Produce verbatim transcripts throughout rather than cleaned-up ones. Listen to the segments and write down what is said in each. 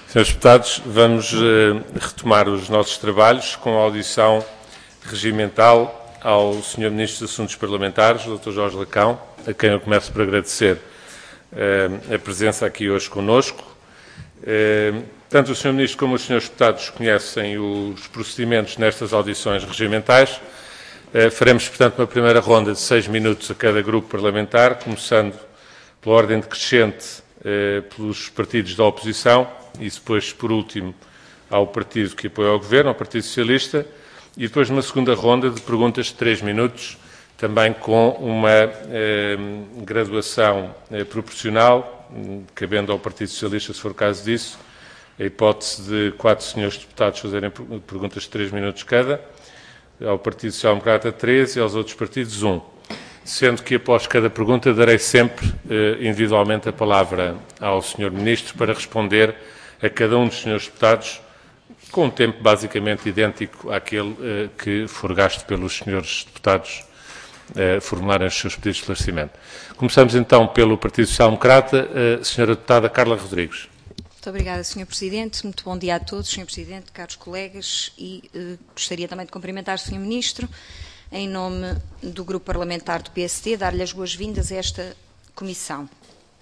Senhores Deputados, vamos uh, retomar os nossos trabalhos com a audição regimental ao senhor Ministro dos Assuntos Parlamentares, doutor Jorge Lacão, a quem eu começo por agradecer uh, a presença aqui hoje conosco. Uh, tanto o senhor Ministro como os senhores Deputados conhecem os procedimentos nestas audições regimentais. Uh, faremos, portanto, uma primeira ronda de seis minutos a cada grupo parlamentar, começando pela ordem decrescente uh, pelos partidos da oposição e depois, por último, ao partido que apoia o Governo, ao Partido Socialista, e depois numa segunda ronda de perguntas de três minutos, também com uma eh, graduação eh, proporcional, cabendo ao Partido Socialista, se for o caso disso, a hipótese de quatro senhores deputados fazerem perguntas de três minutos cada, ao Partido Social Democrata três e aos outros partidos um. Sendo que após cada pergunta darei sempre eh, individualmente a palavra ao senhor Ministro para responder a cada um dos senhores deputados com um tempo basicamente idêntico àquele eh, que for gasto pelos senhores deputados eh, formularem os seus pedidos de esclarecimento. Começamos então pelo Partido Social Democrata, a senhora deputada Carla Rodrigues. Muito obrigada, senhor Presidente. Muito bom dia a todos, senhor Presidente, caros colegas, e eh, gostaria também de cumprimentar o senhor Ministro, em nome do Grupo Parlamentar do P S D, dar-lhe as boas-vindas a esta comissão.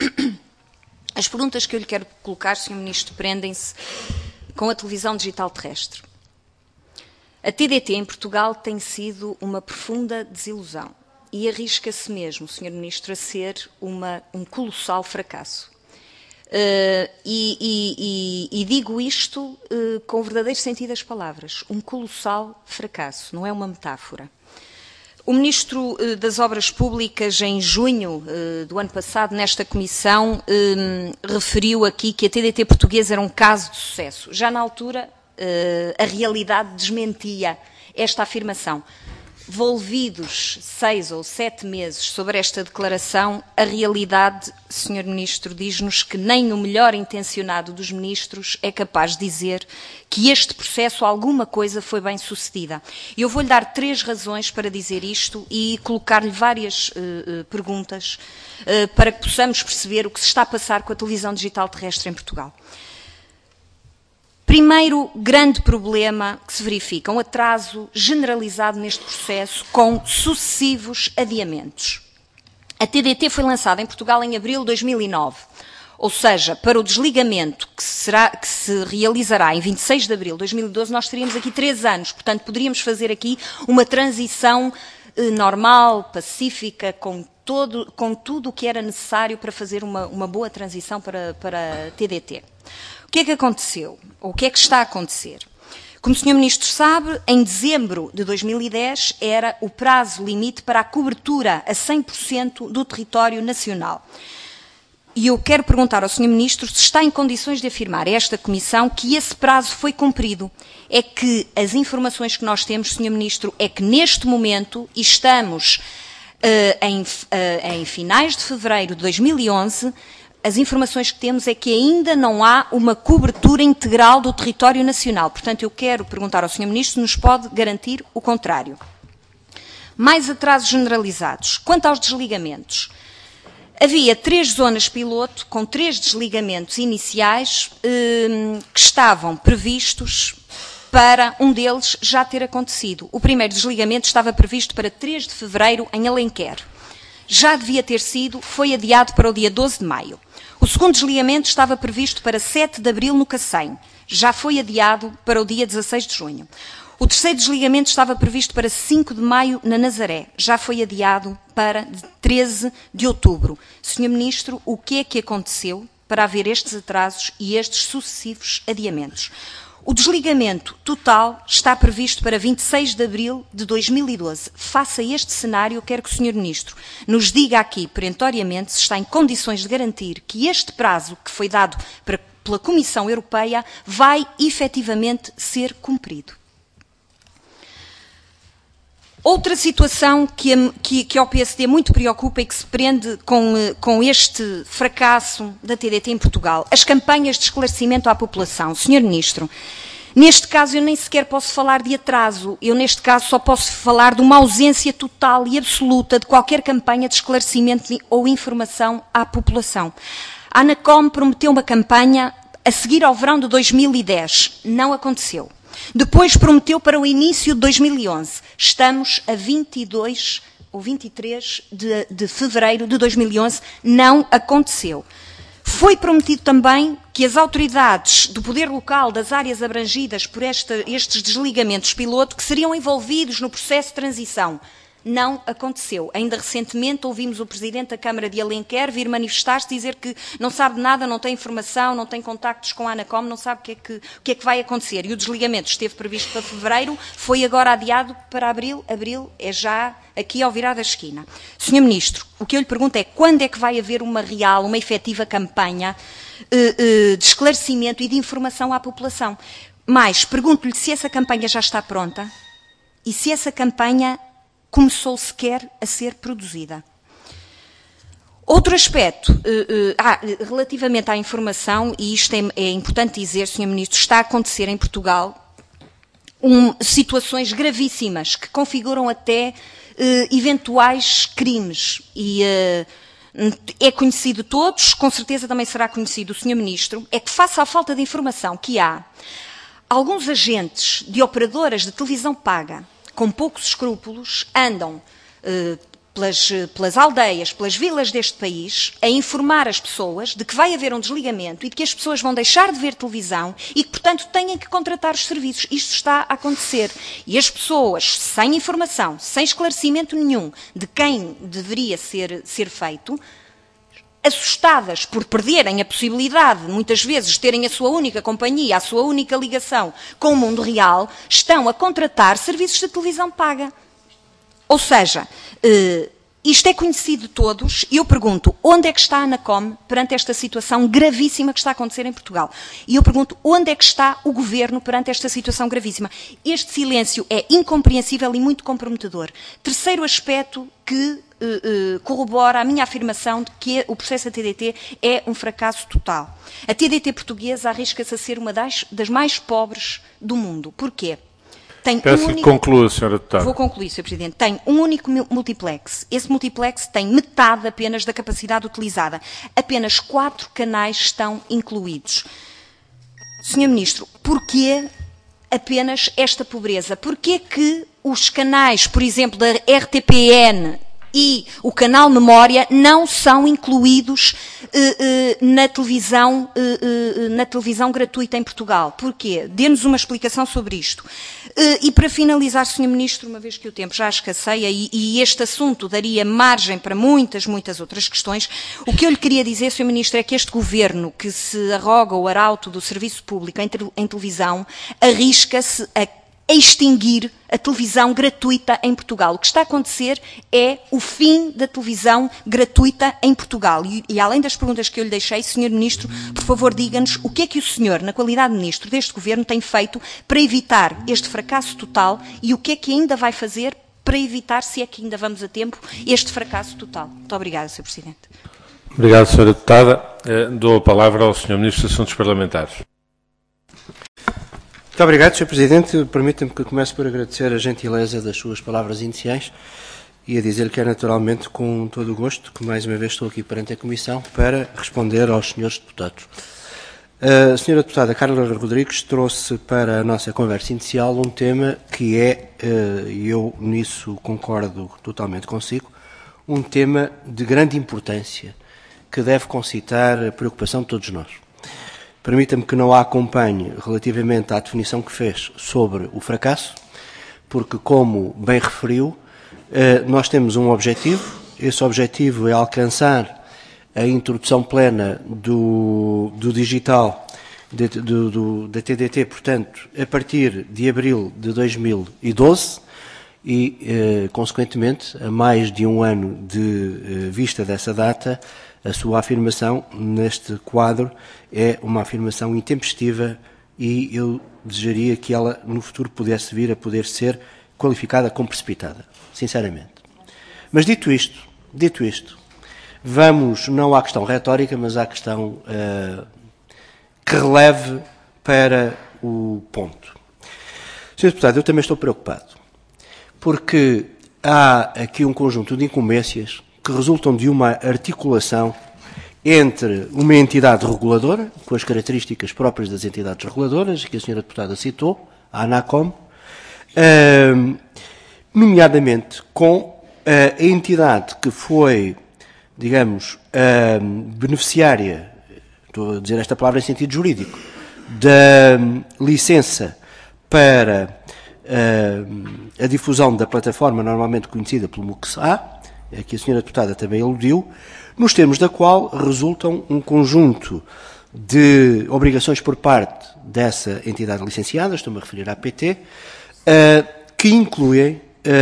As perguntas que eu lhe quero colocar, senhor Ministro, prendem-se com a televisão digital terrestre. A T D T em Portugal tem sido uma profunda desilusão e arrisca-se mesmo, senhor Ministro, a ser uma, um colossal fracasso. Uh, e, e, e, e digo isto uh, com o verdadeiro sentido das palavras. Um colossal fracasso, não é uma metáfora. O Ministro uh, das Obras Públicas, em junho uh, do ano passado, nesta comissão, um, referiu aqui que a T D T portuguesa era um caso de sucesso. Já na altura, uh, a realidade desmentia esta afirmação. Volvidos seis ou sete meses sobre esta declaração, a realidade, senhor Ministro, diz-nos que nem o melhor intencionado dos ministros é capaz de dizer que este processo, alguma coisa, foi bem sucedida. Eu vou-lhe dar três razões para dizer isto e colocar-lhe várias uh, uh, perguntas uh, para que possamos perceber o que se está a passar com a televisão digital terrestre em Portugal. Primeiro grande problema que se verifica, um atraso generalizado neste processo com sucessivos adiamentos. A T D T foi lançada em Portugal em abril de dois mil e nove, ou seja, para o desligamento que, será, que se realizará em vinte e seis de abril de dois mil e doze, nós teríamos aqui três anos, portanto poderíamos fazer aqui uma transição eh, normal, pacífica, com, todo, com tudo o que era necessário para fazer uma, uma boa transição para, para a T D T. O que é que aconteceu? Ou o que é que está a acontecer? Como o senhor Ministro sabe, em dezembro de dois mil e dez era o prazo limite para a cobertura a cem por cento do território nacional. E eu quero perguntar ao senhor Ministro se está em condições de afirmar a esta Comissão que esse prazo foi cumprido. É que as informações que nós temos, senhor Ministro, é que neste momento estamos uh, em, uh, em finais de fevereiro de dois mil e onze. As informações que temos é que ainda não há uma cobertura integral do território nacional. Portanto, eu quero perguntar ao senhor Ministro se nos pode garantir o contrário. Mais atrasos generalizados. Quanto aos desligamentos, havia três zonas piloto com três desligamentos iniciais eh, que estavam previstos para um deles já ter acontecido. O primeiro desligamento estava previsto para três de fevereiro em Alenquer. Já devia ter sido, foi adiado para o dia doze de maio. O segundo desligamento estava previsto para sete de abril no Cacém. Já foi adiado para o dia dezasseis de junho. O terceiro desligamento estava previsto para cinco de maio na Nazaré. Já foi adiado para treze de outubro. senhor Ministro, o que é que aconteceu para haver estes atrasos e estes sucessivos adiamentos? O desligamento total está previsto para vinte e seis de abril de dois mil e doze. Face a este cenário, quero que o senhor Ministro nos diga aqui, perentoriamente, se está em condições de garantir que este prazo que foi dado para, pela Comissão Europeia vai efetivamente ser cumprido. Outra situação que, a, que, que ao P S D muito preocupa e que se prende com, com este fracasso da T D T em Portugal, as campanhas de esclarecimento à população. senhor Ministro, neste caso eu nem sequer posso falar de atraso, eu neste caso só posso falar de uma ausência total e absoluta de qualquer campanha de esclarecimento ou informação à população. A ANACOM prometeu uma campanha a seguir ao verão de dois mil e dez. Não aconteceu. Depois prometeu para o início de dois mil e onze. Estamos a vinte e dois ou vinte e três de, de fevereiro de dois mil e onze. Não aconteceu. Foi prometido também que as autoridades do poder local das áreas abrangidas por esta, estes desligamentos piloto que seriam envolvidos no processo de transição. Não aconteceu. Ainda recentemente ouvimos o Presidente da Câmara de Alenquer vir manifestar-se, dizer que não sabe nada, não tem informação, não tem contactos com a ANACOM, não sabe o que, é que, o que é que vai acontecer. E o desligamento esteve previsto para fevereiro, foi agora adiado para abril. Abril é já aqui ao virar da esquina. senhor Ministro, o que eu lhe pergunto é quando é que vai haver uma real, uma efetiva campanha eh, eh, de esclarecimento e de informação à população? Mais, pergunto-lhe se essa campanha já está pronta e se essa campanha começou sequer a ser produzida. Outro aspecto, uh, uh, ah, relativamente à informação, e isto é, é importante dizer, senhor Ministro, está a acontecer em Portugal um, situações gravíssimas que configuram até uh, eventuais crimes. E uh, é conhecido de todos, com certeza também será conhecido do senhor Ministro, é que face à falta de informação que há, alguns agentes de operadoras de televisão paga com poucos escrúpulos, andam eh, pelas, pelas aldeias, pelas vilas deste país, a informar as pessoas de que vai haver um desligamento e de que as pessoas vão deixar de ver televisão e que, portanto, têm que contratar os serviços. Isto está a acontecer. E as pessoas, sem informação, sem esclarecimento nenhum de quem deveria ser, ser feito, assustadas por perderem a possibilidade, muitas vezes, de terem a sua única companhia, a sua única ligação com o mundo real, estão a contratar serviços de televisão paga. Ou seja, eh, isto é conhecido de todos e eu pergunto, onde é que está a ANACOM perante esta situação gravíssima que está a acontecer em Portugal? E eu pergunto, onde é que está o Governo perante esta situação gravíssima? Este silêncio é incompreensível e muito comprometedor. Terceiro aspecto que Uh, uh, corrobora a minha afirmação de que o processo da T D T é um fracasso total. A T D T portuguesa arrisca-se a ser uma das, das mais pobres do mundo. Porquê? Tem Peço um que único... conclua, senhora Deputada. Vou concluir, senhor Presidente. Tem um único multiplex. Esse multiplex tem metade apenas da capacidade utilizada. Apenas quatro canais estão incluídos. senhor Ministro, porquê apenas esta pobreza? Porquê que os canais, por exemplo, da R T P N e o canal Memória não são incluídos uh, uh, na, televisão, uh, uh, na televisão gratuita em Portugal? Porquê? Dê-nos uma explicação sobre isto. Uh, e para finalizar, senhor Ministro, uma vez que o tempo já escasseia e, e este assunto daria margem para muitas, muitas outras questões, o que eu lhe queria dizer, senhor Ministro, é que este Governo, que se arroga o arauto do serviço público em, em televisão, arrisca-se a extinguir a televisão gratuita em Portugal. O que está a acontecer é o fim da televisão gratuita em Portugal. E, e além das perguntas que eu lhe deixei, senhor Ministro, por favor, diga-nos o que é que o senhor, na qualidade de Ministro deste Governo, tem feito para evitar este fracasso total e o que é que ainda vai fazer para evitar, se é que ainda vamos a tempo, este fracasso total. Muito obrigada, senhor Presidente. Obrigado, senhora Deputada. Eh, dou a palavra ao senhor Ministro dos Assuntos Parlamentares. Muito obrigado, senhor Presidente. Permita-me que comece por agradecer a gentileza das suas palavras iniciais e a dizer que é naturalmente com todo o gosto que mais uma vez estou aqui perante a Comissão para responder aos senhores deputados. A senhora deputada Carla Rodrigues trouxe para a nossa conversa inicial um tema que é, e eu nisso concordo totalmente consigo, um tema de grande importância que deve concitar a preocupação de todos nós. Permita-me que não a acompanhe relativamente à definição que fez sobre o fracasso, porque, como bem referiu, nós temos um objetivo. Esse objetivo é alcançar a introdução plena do, do digital de, do, do, da T D T, portanto, a partir de abril de dois mil e doze e, eh, consequentemente, a mais de um ano de eh, vista dessa data, a sua afirmação neste quadro é uma afirmação intempestiva e eu desejaria que ela no futuro pudesse vir a poder ser qualificada como precipitada, sinceramente. Mas dito isto, dito isto, vamos não à questão retórica, mas à questão uh, que releve para o ponto. senhor Deputado, eu também estou preocupado, porque há aqui um conjunto de incumbências que resultam de uma articulação entre uma entidade reguladora, com as características próprias das entidades reguladoras, que a senhora deputada citou, a ANACOM, uh, nomeadamente com a entidade que foi, digamos, uh, beneficiária, estou a dizer esta palavra em sentido jurídico, da licença para uh, a difusão da plataforma normalmente conhecida pelo M U C S A, a que a senhora deputada também aludiu, nos termos da qual resultam um conjunto de obrigações por parte dessa entidade licenciada, estou-me a referir à P T, uh, que incluem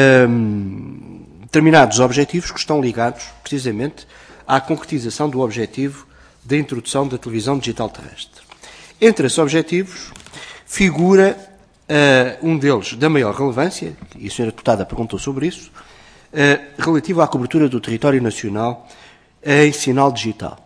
uh, determinados objetivos que estão ligados precisamente à concretização do objetivo da introdução da televisão digital terrestre. Entre esses objetivos figura uh, um deles da maior relevância, e a senhora deputada perguntou sobre isso, uh, relativo à cobertura do território nacional em sinal digital.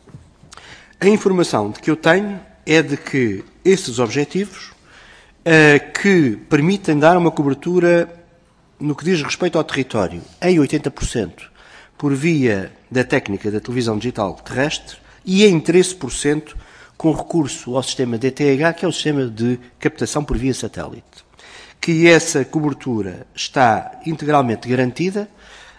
A informação de que eu tenho é de que esses objetivos uh, que permitem dar uma cobertura no que diz respeito ao território em oitenta por cento por via da técnica da televisão digital terrestre e em treze por cento com recurso ao sistema D T H, que é o sistema de captação por via satélite. Que essa cobertura está integralmente garantida,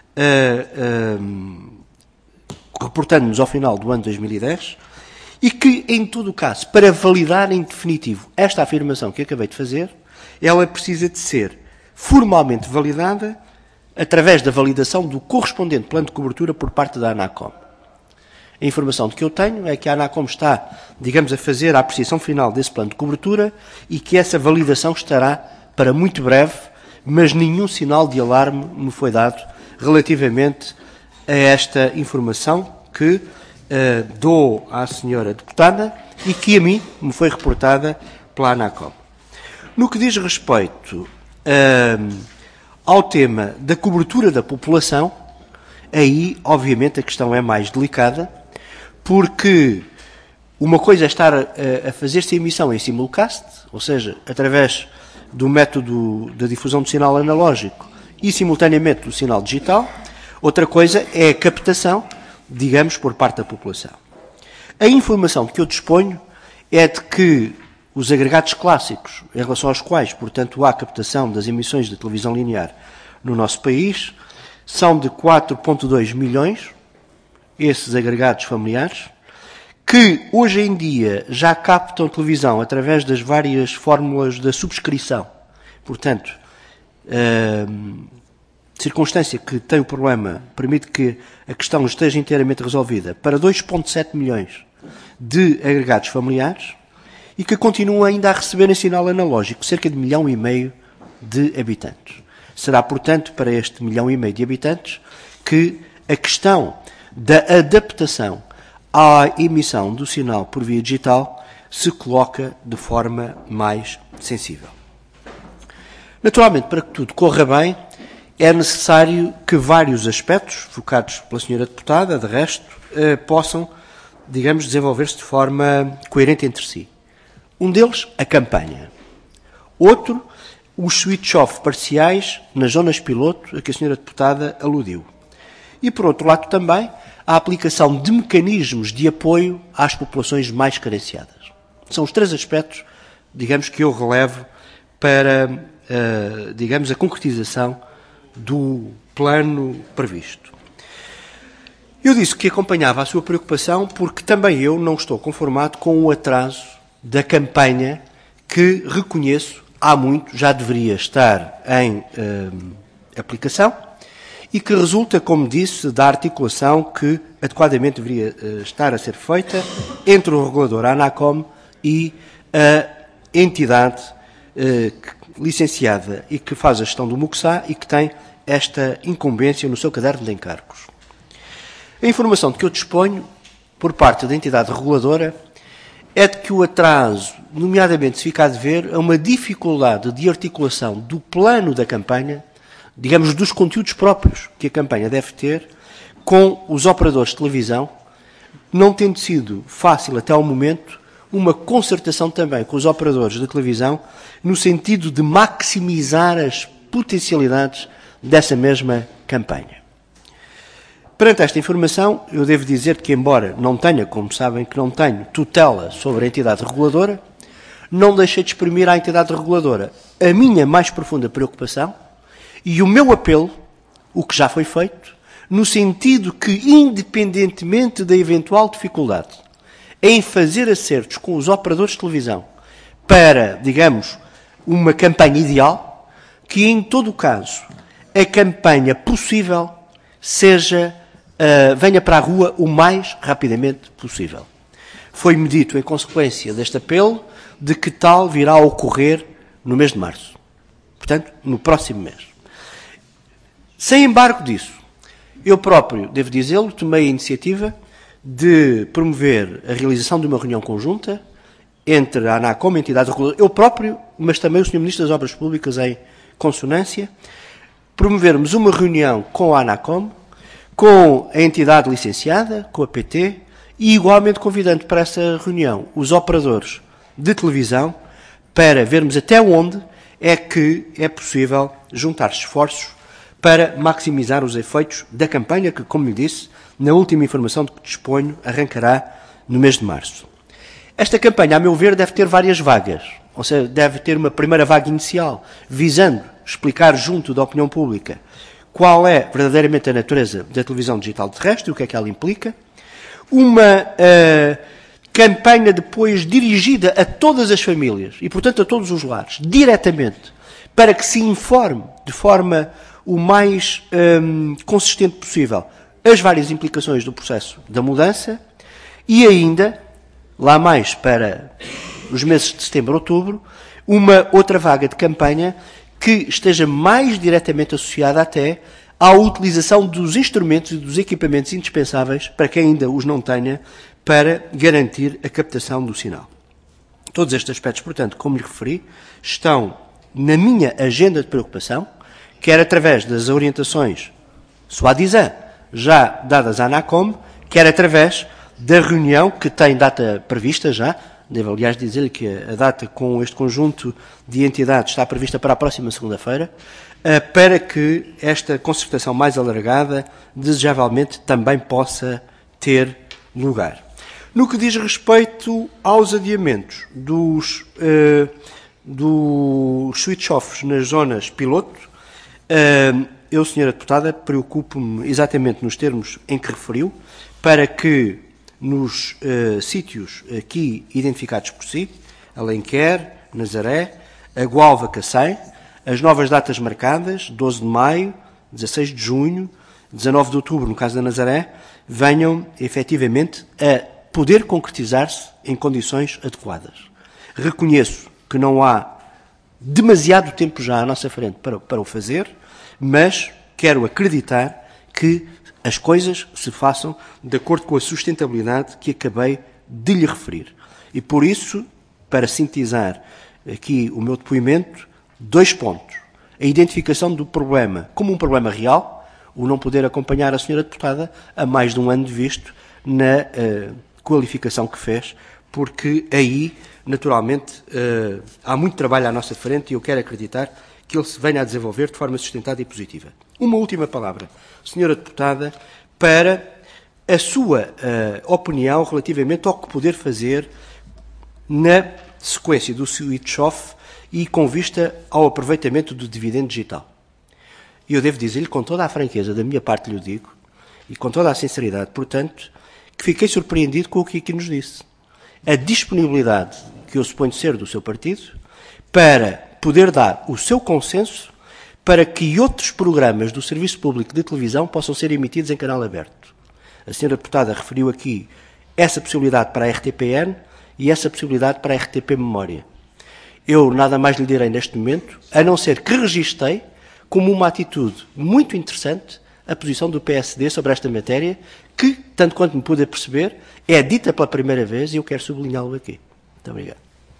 uh, uh, reportando-nos ao final do ano dois mil e dez, e que, em todo o caso, para validar em definitivo esta afirmação que acabei de fazer, ela precisa de ser formalmente validada através da validação do correspondente plano de cobertura por parte da ANACOM. A informação de que eu tenho é que a ANACOM está, digamos, a fazer a apreciação final desse plano de cobertura e que essa validação estará para muito breve, mas nenhum sinal de alarme me foi dado relativamente a esta informação que uh, dou à senhora deputada e que a mim me foi reportada pela ANACOM. No que diz respeito uh, ao tema da cobertura da população, aí, obviamente, a questão é mais delicada, porque uma coisa é estar a, a fazer-se a emissão em simulcast, ou seja, através do método da difusão do sinal analógico e, simultaneamente, do sinal digital. Outra coisa é a captação, digamos, por parte da população. A informação de que eu disponho é de que os agregados clássicos, em relação aos quais, portanto, há captação das emissões de televisão linear no nosso país, são de quatro vírgula dois milhões, esses agregados familiares, que hoje em dia já captam televisão através das várias fórmulas da subscrição. Portanto, uh, circunstância que tem o problema permite que a questão esteja inteiramente resolvida para dois vírgula sete milhões de agregados familiares e que continuam ainda a receber em sinal analógico cerca de um milhão e meio de habitantes. Será, portanto, para este milhão e meio de habitantes que a questão da adaptação à emissão do sinal por via digital se coloca de forma mais sensível. Naturalmente, para que tudo corra bem, é necessário que vários aspectos, focados pela senhora deputada, de resto, eh, possam, digamos, desenvolver-se de forma coerente entre si. Um deles, a campanha. Outro, os switch-off parciais nas zonas piloto a que a senhora deputada aludiu. E, por outro lado, também a aplicação de mecanismos de apoio às populações mais carenciadas. São os três aspectos, digamos, que eu relevo para, uh, digamos, a concretização do plano previsto. Eu disse que acompanhava a sua preocupação porque também eu não estou conformado com o atraso da campanha que, reconheço, há muito já deveria estar em uh, aplicação e que resulta, como disse, da articulação que adequadamente deveria uh, estar a ser feita entre o regulador a ANACOM e a entidade uh, licenciada e que faz a gestão do M U C S A e que tem esta incumbência no seu caderno de encargos. A informação de que eu disponho, por parte da entidade reguladora, é de que o atraso, nomeadamente, se fica a dever a uma dificuldade de articulação do plano da campanha, digamos, dos conteúdos próprios que a campanha deve ter, com os operadores de televisão, não tendo sido fácil até ao momento uma concertação também com os operadores de televisão no sentido de maximizar as potencialidades dessa mesma campanha. Perante esta informação, eu devo dizer que, embora não tenha, como sabem que não tenho, tutela sobre a entidade reguladora, não deixei de exprimir à entidade reguladora a minha mais profunda preocupação e o meu apelo, o que já foi feito, no sentido que, independentemente da eventual dificuldade em fazer acertos com os operadores de televisão para, digamos, uma campanha ideal, que em todo o caso a campanha possível seja, uh, venha para a rua o mais rapidamente possível. Foi-me dito, em consequência deste apelo, de que tal virá a ocorrer no mês de março. Portanto, no próximo mês. Sem embargo disso, eu próprio, devo dizê-lo, tomei a iniciativa de promover a realização de uma reunião conjunta entre a ANACOM, a entidade reguladora, eu próprio, mas também o senhor Ministro das Obras Públicas em consonância, promovermos uma reunião com a ANACOM, com a entidade licenciada, com a P T, e igualmente convidando para essa reunião os operadores de televisão para vermos até onde é que é possível juntar esforços para maximizar os efeitos da campanha que, como lhe disse, na última informação de que disponho, arrancará no mês de março. Esta campanha, a meu ver, deve ter várias vagas, ou seja, deve ter uma primeira vaga inicial, visando explicar junto da opinião pública qual é verdadeiramente a natureza da televisão digital terrestre, o que é que ela implica. Uma uh, campanha depois dirigida a todas as famílias e, portanto, a todos os lares, diretamente, para que se informe de forma o mais um, consistente possível as várias implicações do processo da mudança e ainda, lá mais para os meses de setembro, outubro, uma outra vaga de campanha que esteja mais diretamente associada até à utilização dos instrumentos e dos equipamentos indispensáveis, para quem ainda os não tenha, para garantir a captação do sinal. Todos estes aspectos, portanto, como lhe referi, estão na minha agenda de preocupação, quer através das orientações soi-disant já dadas à ANACOM, quer através da reunião que tem data prevista já. Devo, aliás, dizer-lhe que a data com este conjunto de entidades está prevista para a próxima segunda-feira, para que esta concertação mais alargada, desejavelmente, também possa ter lugar. No que diz respeito aos adiamentos dos, uh, dos switch-offs nas zonas piloto, uh, eu, senhora Deputada, preocupo-me exatamente nos termos em que referiu, para que nos uh, sítios aqui identificados por si, Alenquer, Nazaré, a Gualva, Cacém, as novas datas marcadas, doze de maio, dezasseis de junho, dezanove de outubro, no caso da Nazaré, venham efetivamente a poder concretizar-se em condições adequadas. Reconheço que não há demasiado tempo já à nossa frente para, para o fazer, mas quero acreditar que as coisas se façam de acordo com a sustentabilidade que acabei de lhe referir. E por isso, para sintetizar aqui o meu depoimento, dois pontos. A identificação do problema como um problema real, o não poder acompanhar a senhora Deputada a mais de um ano de visto na uh, qualificação que fez, porque aí, naturalmente, uh, há muito trabalho à nossa frente e eu quero acreditar que ele se venha a desenvolver de forma sustentada e positiva. Uma última palavra, senhora Deputada, para a sua uh, opinião relativamente ao que poder fazer na sequência do switch-off e com vista ao aproveitamento do dividendo digital. E eu devo dizer-lhe, com toda a franqueza da minha parte lhe digo, e com toda a sinceridade, portanto, que fiquei surpreendido com o que aqui nos disse. A disponibilidade, que eu suponho ser do seu partido, para poder dar o seu consenso para que outros programas do Serviço Público de Televisão possam ser emitidos em canal aberto. A senhora Deputada referiu aqui essa possibilidade para a R T P N e essa possibilidade para a R T P Memória. Eu nada mais lhe direi neste momento, a não ser que registrei como uma atitude muito interessante a posição do P S D sobre esta matéria, que, tanto quanto me pude perceber, é dita pela primeira vez e eu quero sublinhá-lo aqui. Muito obrigado.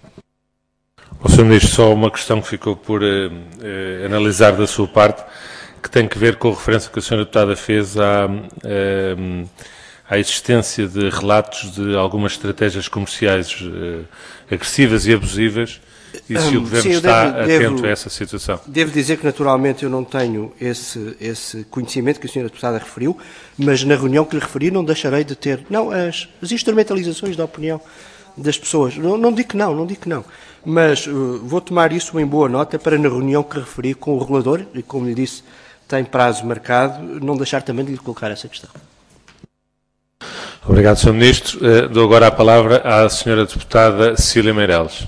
O senhor Ministro, só uma questão que ficou por eh, eh, analisar da sua parte, que tem que ver com a referência que a senhora Deputada fez à, eh, à existência de relatos de algumas estratégias comerciais eh, agressivas e abusivas e se um, o Governo sim, está devo, atento devo, a essa situação. Devo dizer que, naturalmente, eu não tenho esse, esse conhecimento que a senhora Deputada referiu, mas na reunião que lhe referi não deixarei de ter, não, as, as instrumentalizações da opinião das pessoas. Não, não digo que não, não digo que não. Mas uh, vou tomar isso em boa nota para, na reunião que referi com o regulador, e como lhe disse, tem prazo marcado, não deixar também de lhe colocar essa questão. Obrigado, senhor Ministro. Uh, dou agora a palavra à senhora Deputada Cecília Meireles.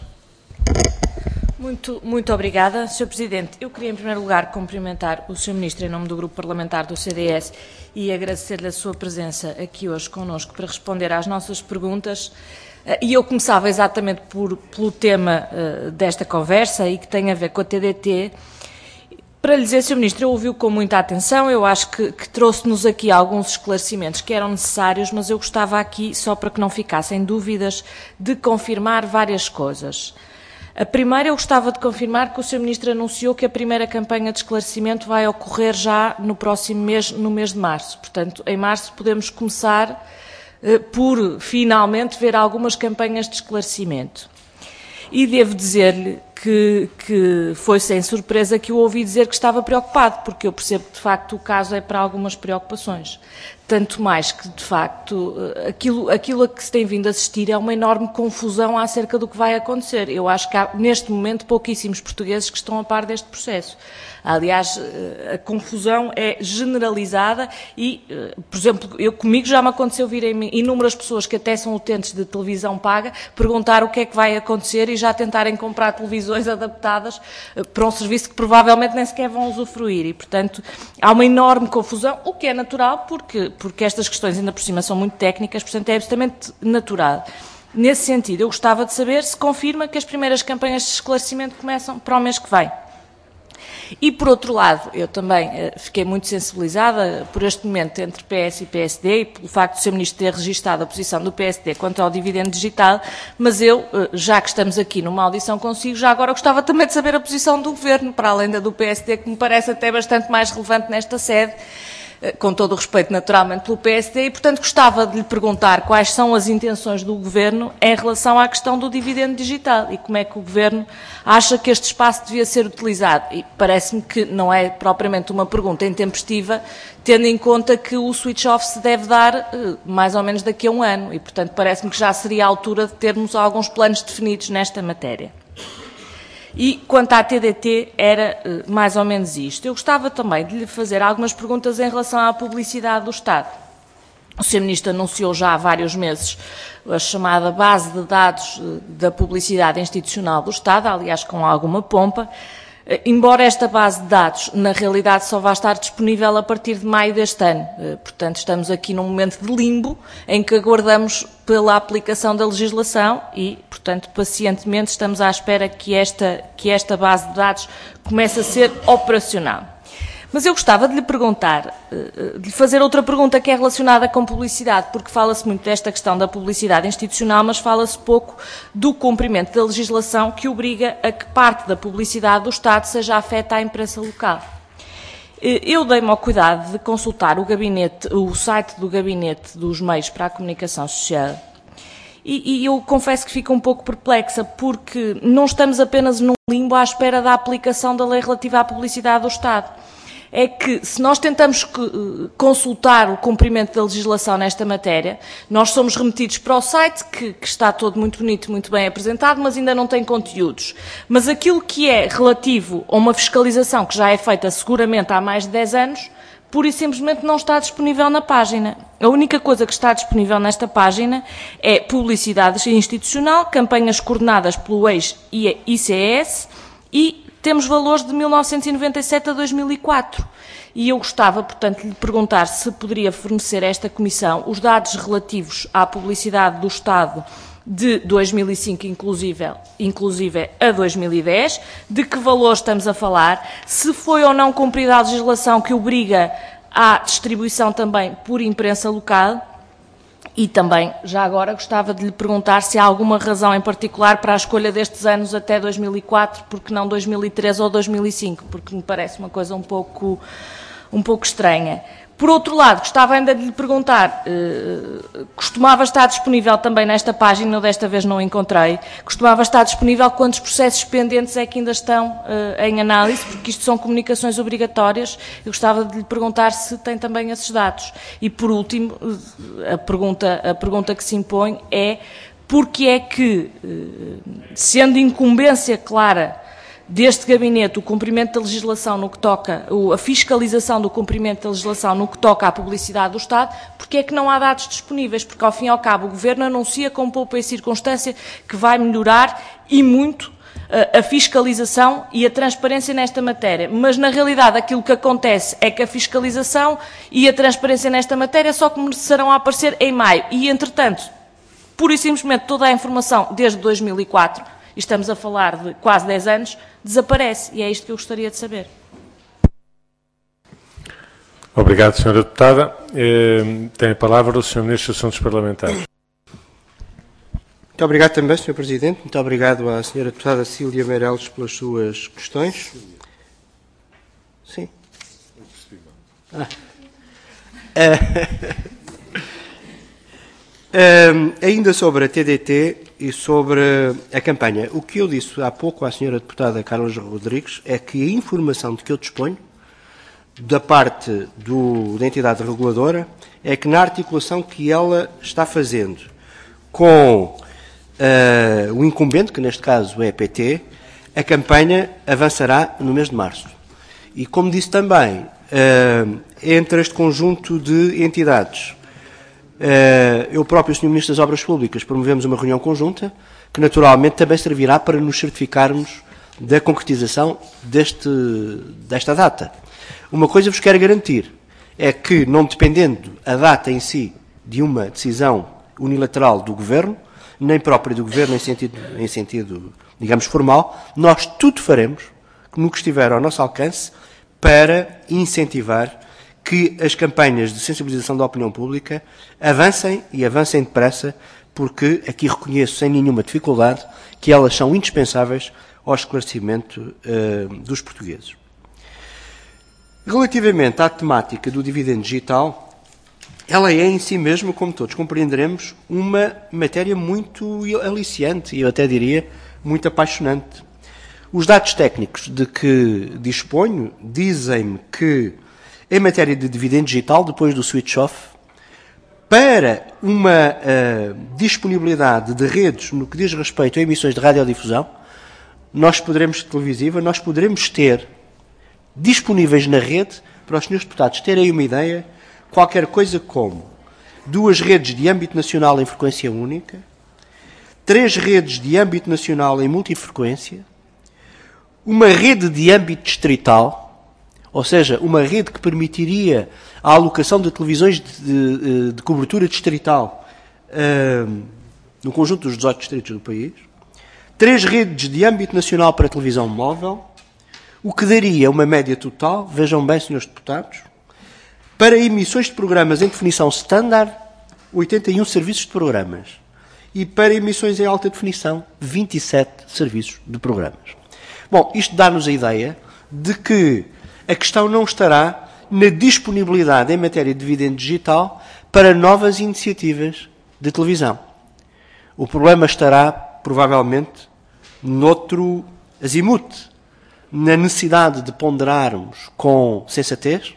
Muito, muito obrigada, senhor Presidente. Eu queria, em primeiro lugar, cumprimentar o senhor Ministro em nome do Grupo Parlamentar do C D S e agradecer-lhe a sua presença aqui hoje connosco para responder às nossas perguntas. E eu começava exatamente por, pelo tema uh, desta conversa e que tem a ver com a T D T. Para lhe dizer, senhor Ministro, eu ouvi-o com muita atenção, eu acho que, que trouxe-nos aqui alguns esclarecimentos que eram necessários, mas eu gostava aqui, só para que não ficassem dúvidas, de confirmar várias coisas. A primeira, eu gostava de confirmar que o senhor Ministro anunciou que a primeira campanha de esclarecimento vai ocorrer já no próximo mês, no mês de março. Portanto, em março podemos começar por, finalmente, ver algumas campanhas de esclarecimento. E devo dizer-lhe que, que foi sem surpresa que o ouvi dizer que estava preocupado, porque eu percebo que, de facto, o caso é para algumas preocupações. Tanto mais que, de facto, aquilo, aquilo a que se tem vindo a assistir é uma enorme confusão acerca do que vai acontecer. Eu acho que há, neste momento, pouquíssimos portugueses que estão a par deste processo. Aliás, a confusão é generalizada e, por exemplo, eu, comigo já me aconteceu virem inúmeras pessoas que até são utentes de televisão paga perguntar o que é que vai acontecer e já tentarem comprar televisões adaptadas para um serviço que provavelmente nem sequer vão usufruir. E, portanto, há uma enorme confusão, o que é natural porque, porque estas questões ainda por cima são muito técnicas, portanto é absolutamente natural. Nesse sentido, eu gostava de saber se confirma que as primeiras campanhas de esclarecimento começam para o mês que vem. E, por outro lado, eu também uh, fiquei muito sensibilizada por este momento entre P S e P S D e pelo facto de o senhor Ministro ter registado a posição do P S D quanto ao dividendo digital, mas eu, uh, já que estamos aqui numa audição consigo, já agora gostava também de saber a posição do Governo, para além da do P S D, que me parece até bastante mais relevante nesta sede, com todo o respeito naturalmente pelo P S D, e portanto gostava de lhe perguntar quais são as intenções do Governo em relação à questão do dividendo digital e como é que o Governo acha que este espaço devia ser utilizado. E parece-me que não é propriamente uma pergunta intempestiva, tendo em conta que o switch-off se deve dar mais ou menos daqui a um ano e portanto parece-me que já seria a altura de termos alguns planos definidos nesta matéria. E, quanto à T D T, era uh, mais ou menos isto. Eu gostava também de lhe fazer algumas perguntas em relação à publicidade do Estado. O senhor Ministro anunciou já há vários meses a chamada base de dados uh, da publicidade institucional do Estado, aliás, com alguma pompa, uh, embora esta base de dados, na realidade, só vá estar disponível a partir de maio deste ano. Uh, portanto, estamos aqui num momento de limbo em que aguardamos pela aplicação da legislação e, portanto, pacientemente estamos à espera que esta, que esta base de dados comece a ser operacional. Mas eu gostava de lhe perguntar, de lhe fazer outra pergunta que é relacionada com publicidade, porque fala-se muito desta questão da publicidade institucional, mas fala-se pouco do cumprimento da legislação que obriga a que parte da publicidade do Estado seja afeta à imprensa local. Eu dei-me ao cuidado de consultar o, gabinete, o site do Gabinete dos Meios para a Comunicação Social e, e eu confesso que fico um pouco perplexa porque não estamos apenas num limbo à espera da aplicação da lei relativa à publicidade do Estado. É que, se nós tentamos consultar o cumprimento da legislação nesta matéria, nós somos remetidos para o site, que, que está todo muito bonito, muito bem apresentado, mas ainda não tem conteúdos. Mas aquilo que é relativo a uma fiscalização que já é feita seguramente há mais de dez anos, pura e simplesmente não está disponível na página. A única coisa que está disponível nesta página é publicidade institucional, campanhas coordenadas pelo ex-I C S e temos valores de mil novecentos e noventa e sete a dois mil e quatro. E eu gostava, portanto, de lhe perguntar se poderia fornecer a esta Comissão os dados relativos à publicidade do Estado de dois mil e cinco, inclusive, inclusive a dois mil e dez, de que valor estamos a falar, se foi ou não cumprida a legislação que obriga à distribuição também por imprensa local. E também, já agora, gostava de lhe perguntar se há alguma razão em particular para a escolha destes anos até dois mil e quatro, porque não dois mil e três ou dois mil e cinco, porque me parece uma coisa um pouco, um pouco estranha. Por outro lado, gostava ainda de lhe perguntar, eh, costumava estar disponível também nesta página, eu desta vez não encontrei, costumava estar disponível quantos processos pendentes é que ainda estão eh, em análise, porque isto são comunicações obrigatórias, eu gostava de lhe perguntar se tem também esses dados. E por último, a pergunta, a pergunta que se impõe é porque é que, sendo incumbência clara deste gabinete o cumprimento da legislação no que toca, a fiscalização do cumprimento da legislação no que toca à publicidade do Estado, porque é que não há dados disponíveis? Porque, ao fim e ao cabo, o Governo anuncia com poupa e circunstância que vai melhorar e muito a fiscalização e a transparência nesta matéria. Mas, na realidade, aquilo que acontece é que a fiscalização e a transparência nesta matéria só começarão a aparecer em maio. E, entretanto, pura e simplesmente toda a informação desde dois mil e quatro, e estamos a falar de quase dez anos, desaparece. E é isto que eu gostaria de saber. Obrigado, senhora Deputada. Eh, tem a palavra o senhor Ministro dos Assuntos Parlamentares. Muito obrigado também, senhor Presidente. Muito obrigado à senhora Deputada Cília Meireles pelas suas questões. Sim. Ah. Uh, uh, ainda sobre a T D T e sobre a campanha, o que eu disse há pouco à senhora Deputada Carla Rodrigues é que a informação de que eu disponho da parte do, da entidade reguladora é que na articulação que ela está fazendo com uh, o incumbente, que neste caso é a P T, a campanha avançará no mês de março. E como disse também, uh, entre este conjunto de entidades, uh, eu próprio, senhor Ministro das Obras Públicas, promovemos uma reunião conjunta que naturalmente também servirá para nos certificarmos da concretização deste, desta data. Uma coisa vos quero garantir, é que, não dependendo a data em si de uma decisão unilateral do Governo, nem própria do Governo em sentido, em sentido, digamos, formal, nós tudo faremos, no que estiver ao nosso alcance, para incentivar que as campanhas de sensibilização da opinião pública avancem e avancem depressa, porque aqui reconheço sem nenhuma dificuldade que elas são indispensáveis ao esclarecimento uh, dos portugueses. Relativamente à temática do dividendo digital, ela é em si mesma, como todos compreenderemos, uma matéria muito aliciante e eu até diria muito apaixonante. Os dados técnicos de que disponho dizem-me que, em matéria de dividendo digital, depois do switch-off, para uma uh, disponibilidade de redes no que diz respeito a emissões de radiodifusão, nós poderemos, televisiva, nós poderemos ter disponíveis na rede, para os senhores deputados terem uma ideia, qualquer coisa como duas redes de âmbito nacional em frequência única, três redes de âmbito nacional em multifrequência, uma rede de âmbito distrital, ou seja, uma rede que permitiria a alocação de televisões de, de, de cobertura distrital uh, no conjunto dos dezoito distritos do país, três redes de âmbito nacional para televisão móvel, o que daria uma média total, vejam bem, senhores deputados, para emissões de programas em definição standard, oitenta e um serviços de programas. E para emissões em alta definição, vinte e sete serviços de programas. Bom, isto dá-nos a ideia de que a questão não estará na disponibilidade em matéria de dividendo digital para novas iniciativas de televisão. O problema estará, provavelmente, noutro azimuth, na necessidade de ponderarmos com sensatez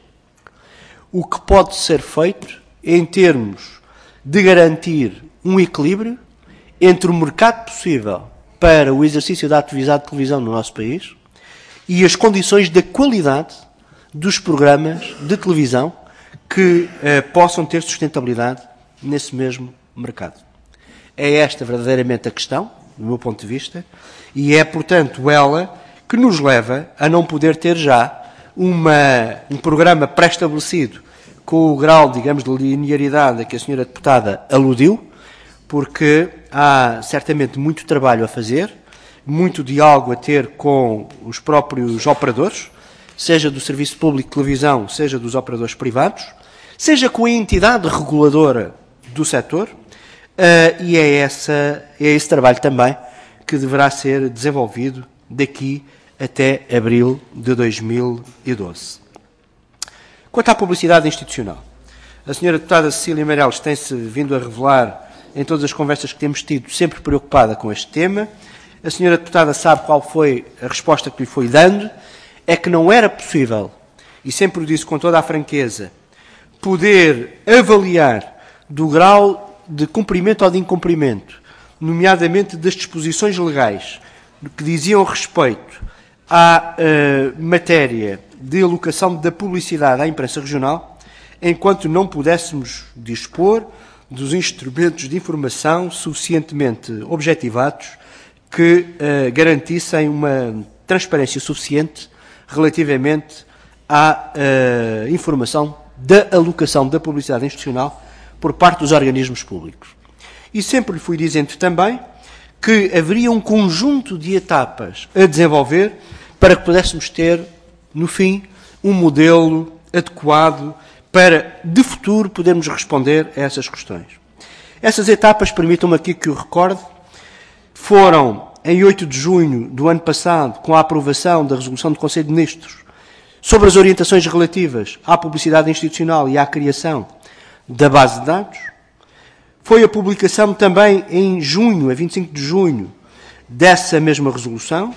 o que pode ser feito em termos de garantir um equilíbrio entre o mercado possível para o exercício da atividade de televisão no nosso país e as condições da qualidade dos programas de televisão que eh, possam ter sustentabilidade nesse mesmo mercado. É esta verdadeiramente a questão, do meu ponto de vista, e é, portanto, ela que nos leva a não poder ter já uma, um programa pré-estabelecido com o grau, digamos, de linearidade a que a senhora deputada aludiu, porque há certamente muito trabalho a fazer, muito diálogo a ter com os próprios operadores, seja do Serviço Público de Televisão, seja dos operadores privados, seja com a entidade reguladora do setor, uh, e é, essa, é esse trabalho também que deverá ser desenvolvido daqui até abril de dois mil e doze. Quanto à publicidade institucional, a senhora deputada Cecília Meireles tem-se vindo a revelar, em todas as conversas que temos tido, sempre preocupada com este tema. A senhora deputada sabe qual foi a resposta que lhe foi dando, é que não era possível, e sempre o disse com toda a franqueza, poder avaliar do grau de cumprimento ou de incumprimento, nomeadamente das disposições legais que diziam respeito à uh, matéria de alocação da publicidade à imprensa regional, enquanto não pudéssemos dispor dos instrumentos de informação suficientemente objetivados que uh, garantissem uma transparência suficiente relativamente à uh, informação da alocação da publicidade institucional por parte dos organismos públicos. E sempre lhe fui dizendo também que haveria um conjunto de etapas a desenvolver para que pudéssemos ter, no fim, um modelo adequado para, de futuro, podermos responder a essas questões. Essas etapas, permitam-me aqui que o recorde, foram em oito de junho do ano passado, com a aprovação da resolução do Conselho de Ministros sobre as orientações relativas à publicidade institucional e à criação da base de dados. Foi a publicação também em junho, a vinte e cinco de junho, dessa mesma resolução.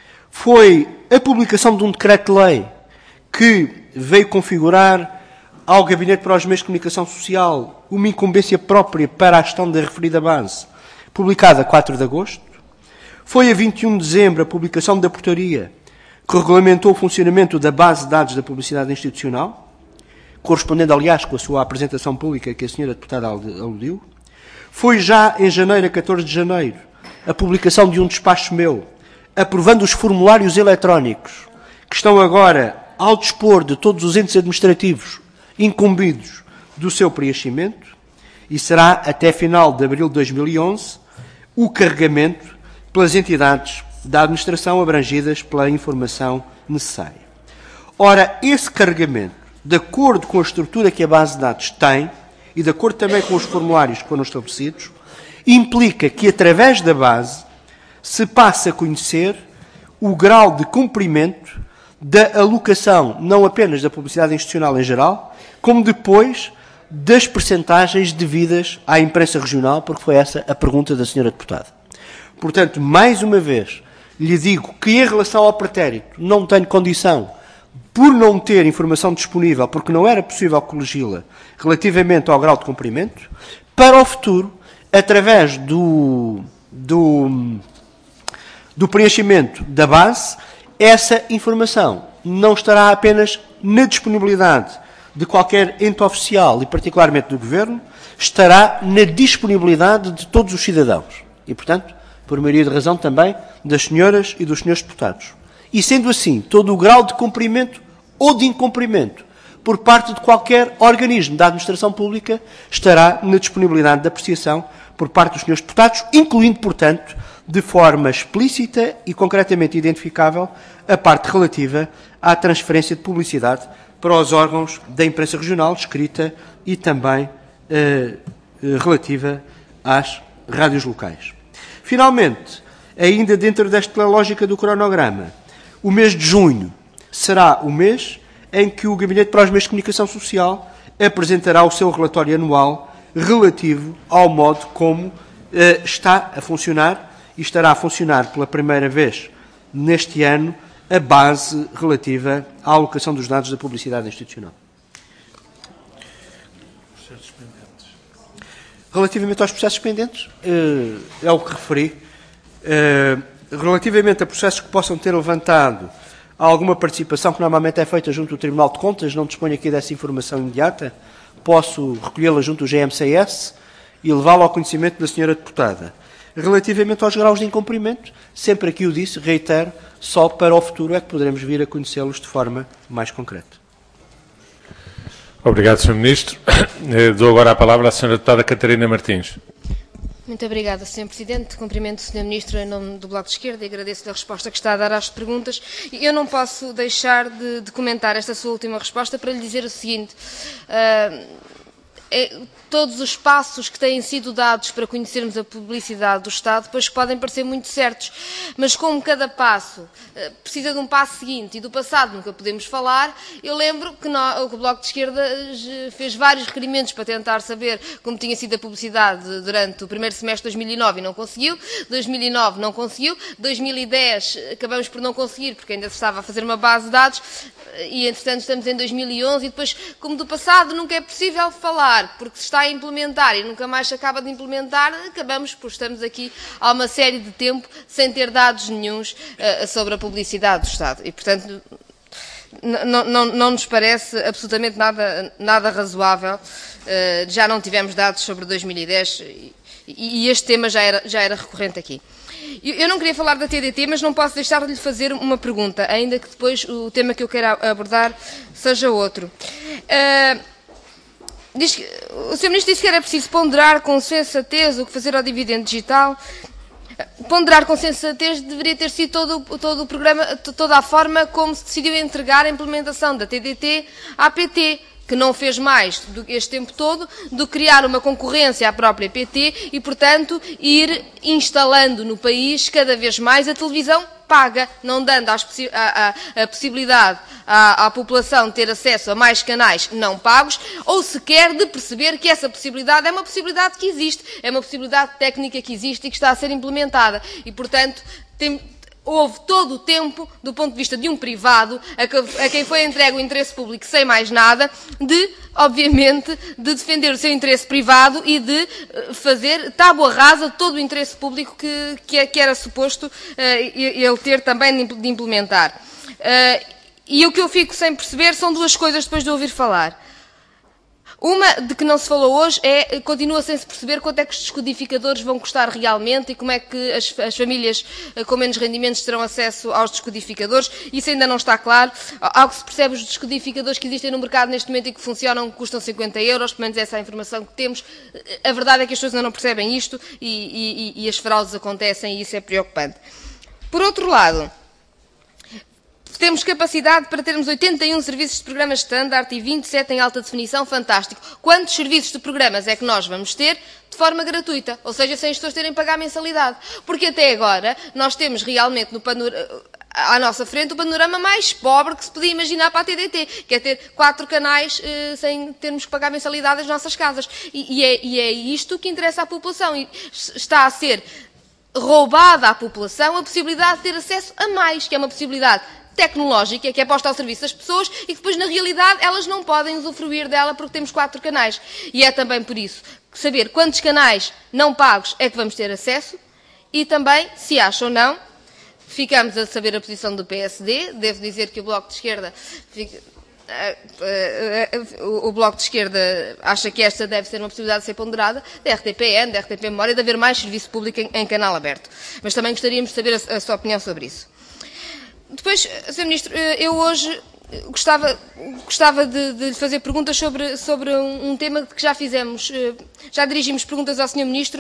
Foi a publicação de um decreto-lei que veio configurar ao Gabinete para os Meios de Comunicação Social uma incumbência própria para a gestão da referida base, publicada a quatro de agosto. Foi a vinte e um de dezembro a publicação da portaria que regulamentou o funcionamento da base de dados da publicidade institucional, correspondendo, aliás, com a sua apresentação pública que a senhora deputada aludiu. Foi já em janeiro, a catorze de janeiro, a publicação de um despacho meu, aprovando os formulários eletrónicos, que estão agora ao dispor de todos os entes administrativos incumbidos do seu preenchimento, e será até final de abril de dois mil e onze o carregamento pelas entidades da administração abrangidas pela informação necessária. Ora, esse carregamento, de acordo com a estrutura que a base de dados tem, e de acordo também com os formulários que foram estabelecidos, implica que, através da base, se passe a conhecer o grau de cumprimento da alocação, não apenas da publicidade institucional em geral, como depois das percentagens devidas à imprensa regional, porque foi essa a pergunta da senhora deputada. Portanto, mais uma vez, lhe digo que, em relação ao pretérito, não tenho condição, por não ter informação disponível, porque não era possível colegi-la relativamente ao grau de cumprimento, para o futuro, através do, do, do preenchimento da base, essa informação não estará apenas na disponibilidade de qualquer ente oficial, e particularmente do Governo, estará na disponibilidade de todos os cidadãos. E, portanto, por maioria de razão também das senhoras e dos senhores deputados. E, sendo assim, todo o grau de cumprimento ou de incumprimento por parte de qualquer organismo da administração pública estará na disponibilidade de apreciação por parte dos senhores deputados, incluindo, portanto, de forma explícita e concretamente identificável a parte relativa à transferência de publicidade para os órgãos da imprensa regional, escrita e também eh, relativa às rádios locais. Finalmente, ainda dentro desta lógica do cronograma, o mês de junho será o mês em que o Gabinete para os Meios de Comunicação Social apresentará o seu relatório anual relativo ao modo como eh, está a funcionar e estará a funcionar pela primeira vez neste ano a base relativa à alocação dos dados da publicidade institucional. Relativamente aos processos pendentes, é o que referi. Relativamente a processos que possam ter levantado alguma participação, que normalmente é feita junto do Tribunal de Contas, não disponho aqui dessa informação imediata, posso recolhê-la junto do G M C S e levá-la ao conhecimento da senhora deputada. Relativamente aos graus de incumprimento, sempre aqui o disse, reitero, só para o futuro é que poderemos vir a conhecê-los de forma mais concreta. Obrigado, senhor Ministro. Dou agora a palavra à senhora deputada Catarina Martins. Muito obrigada, senhor Presidente. Cumprimento o senhor Ministro em nome do Bloco de Esquerda e agradeço-lhe a resposta que está a dar às perguntas. Eu não posso deixar de, de comentar esta sua última resposta para lhe dizer o seguinte. Uh, é, todos os passos que têm sido dados para conhecermos a publicidade do Estado, depois podem parecer muito certos, mas como cada passo eh, precisa de um passo seguinte e do passado nunca podemos falar, eu lembro que, no, que o Bloco de Esquerda fez vários requerimentos para tentar saber como tinha sido a publicidade durante o primeiro semestre de dois mil e nove e não conseguiu, dois mil e nove não conseguiu, dois mil e dez acabamos por não conseguir porque ainda se estava a fazer uma base de dados e, entretanto, estamos em dois mil e onze e depois, como do passado nunca é possível falar, porque se está a implementar e nunca mais se acaba de implementar, acabamos por estamos aqui há uma série de tempo sem ter dados nenhuns uh, sobre a publicidade do Estado. E, portanto, não, não, não nos parece absolutamente nada, nada razoável. Uh, já não tivemos dados sobre dois mil e dez e, e este tema já era, já era recorrente aqui. Eu não queria falar da T D T, mas não posso deixar de lhe fazer uma pergunta, ainda que depois o tema que eu queira abordar seja outro. Uh, diz que, o senhor Ministro disse que era preciso ponderar com sensatez o que fazer ao dividendo digital. Ponderar com sensatez deveria ter sido todo, todo o programa, toda a forma como se decidiu entregar a implementação da T D T à P T, que não fez mais do, este tempo todo do que criar uma concorrência à própria P T e, portanto, ir instalando no país cada vez mais a televisão paga, não dando às, a, a, a possibilidade à, à população de ter acesso a mais canais não pagos, ou sequer de perceber que essa possibilidade é uma possibilidade que existe, é uma possibilidade técnica que existe e que está a ser implementada. E, portanto, tem... houve todo o tempo, do ponto de vista de um privado, a, que, a quem foi entregue o interesse público sem mais nada, de, obviamente, de defender o seu interesse privado e de fazer tábua rasa de todo o interesse público que, que, que era suposto uh, ele ter também de implementar. Uh, e o que eu fico sem perceber são duas coisas depois de ouvir falar. Uma de que não se falou hoje é, continua sem se perceber quanto é que os descodificadores vão custar realmente e como é que as, as famílias com menos rendimentos terão acesso aos descodificadores. Isso ainda não está claro. Ao que se percebe, os descodificadores que existem no mercado neste momento e que funcionam custam cinquenta euros, pelo menos essa é a informação que temos. A verdade é que as pessoas ainda não percebem isto e, e, e as fraudes acontecem e isso é preocupante. Por outro lado, temos capacidade para termos oitenta e um serviços de programas standard e vinte e sete em alta definição, fantástico. Quantos serviços de programas é que nós vamos ter de forma gratuita? Ou seja, sem as pessoas terem que pagar mensalidade. Porque até agora nós temos realmente no panorama, à nossa frente o panorama mais pobre que se podia imaginar para a T D T, que é ter quatro canais eh, sem termos que pagar mensalidade nas nossas casas. E, e, é, e é isto que interessa à população. E está a ser roubada à população a possibilidade de ter acesso a mais, que é uma possibilidade tecnológica, que é posta ao serviço das pessoas e que depois, na realidade, elas não podem usufruir dela porque temos quatro canais. E é também por isso que saber quantos canais não pagos é que vamos ter acesso e também, se acha ou não, ficamos a saber a posição do P S D. Devo dizer que o Bloco de Esquerda... Fica, uh, uh, uh, o Bloco de Esquerda acha que esta deve ser uma possibilidade de ser ponderada, da R T P N, da R T P Memória, de haver mais serviço público em, em canal aberto. Mas também gostaríamos de saber a, a sua opinião sobre isso. Depois, senhor Ministro, eu hoje gostava, gostava de, de lhe fazer perguntas sobre, sobre um, um tema que já fizemos, já dirigimos perguntas ao senhor Ministro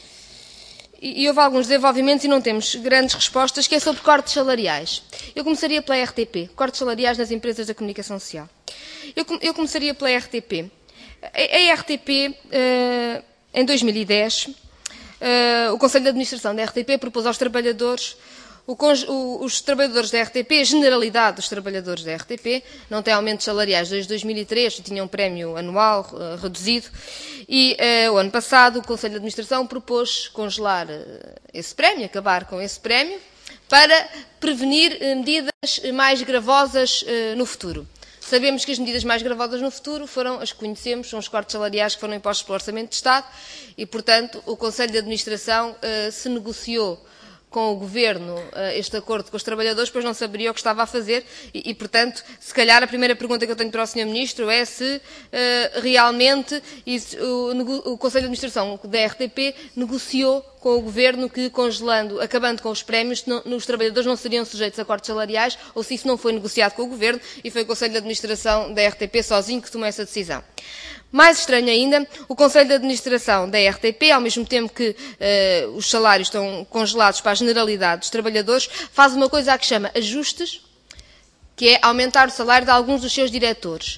e, e houve alguns desenvolvimentos e não temos grandes respostas, que é sobre cortes salariais. Eu começaria pela R T P, cortes salariais nas empresas da comunicação social. Eu, eu começaria pela R T P. A, a R T P, uh, em dois mil e dez, uh, o Conselho de Administração da R T P propôs aos trabalhadores O, o, os trabalhadores da R T P, a generalidade dos trabalhadores da R T P, não têm aumentos salariais desde dois mil e três, tinham um prémio anual uh, reduzido, e uh, o ano passado o Conselho de Administração propôs congelar uh, esse prémio, acabar com esse prémio, para prevenir uh, medidas mais gravosas uh, no futuro. Sabemos que as medidas mais gravosas no futuro foram as que conhecemos, são os cortes salariais que foram impostos pelo Orçamento de Estado, e, portanto, o Conselho de Administração uh, se negociou com o Governo este acordo com os trabalhadores, pois não saberia o que estava a fazer e, e, portanto, se calhar a primeira pergunta que eu tenho para o senhor Ministro é se uh, realmente isso, o, o Conselho de Administração da R T P negociou com o Governo que, congelando, acabando com os prémios, não, os trabalhadores não seriam sujeitos a cortes salariais, ou se isso não foi negociado com o Governo e foi o Conselho de Administração da R T P sozinho que tomou essa decisão. Mais estranho ainda, o Conselho de Administração da R T P, ao mesmo tempo que uh, os salários estão congelados para a generalidade dos trabalhadores, faz uma coisa a que chama ajustes, que é aumentar o salário de alguns dos seus diretores.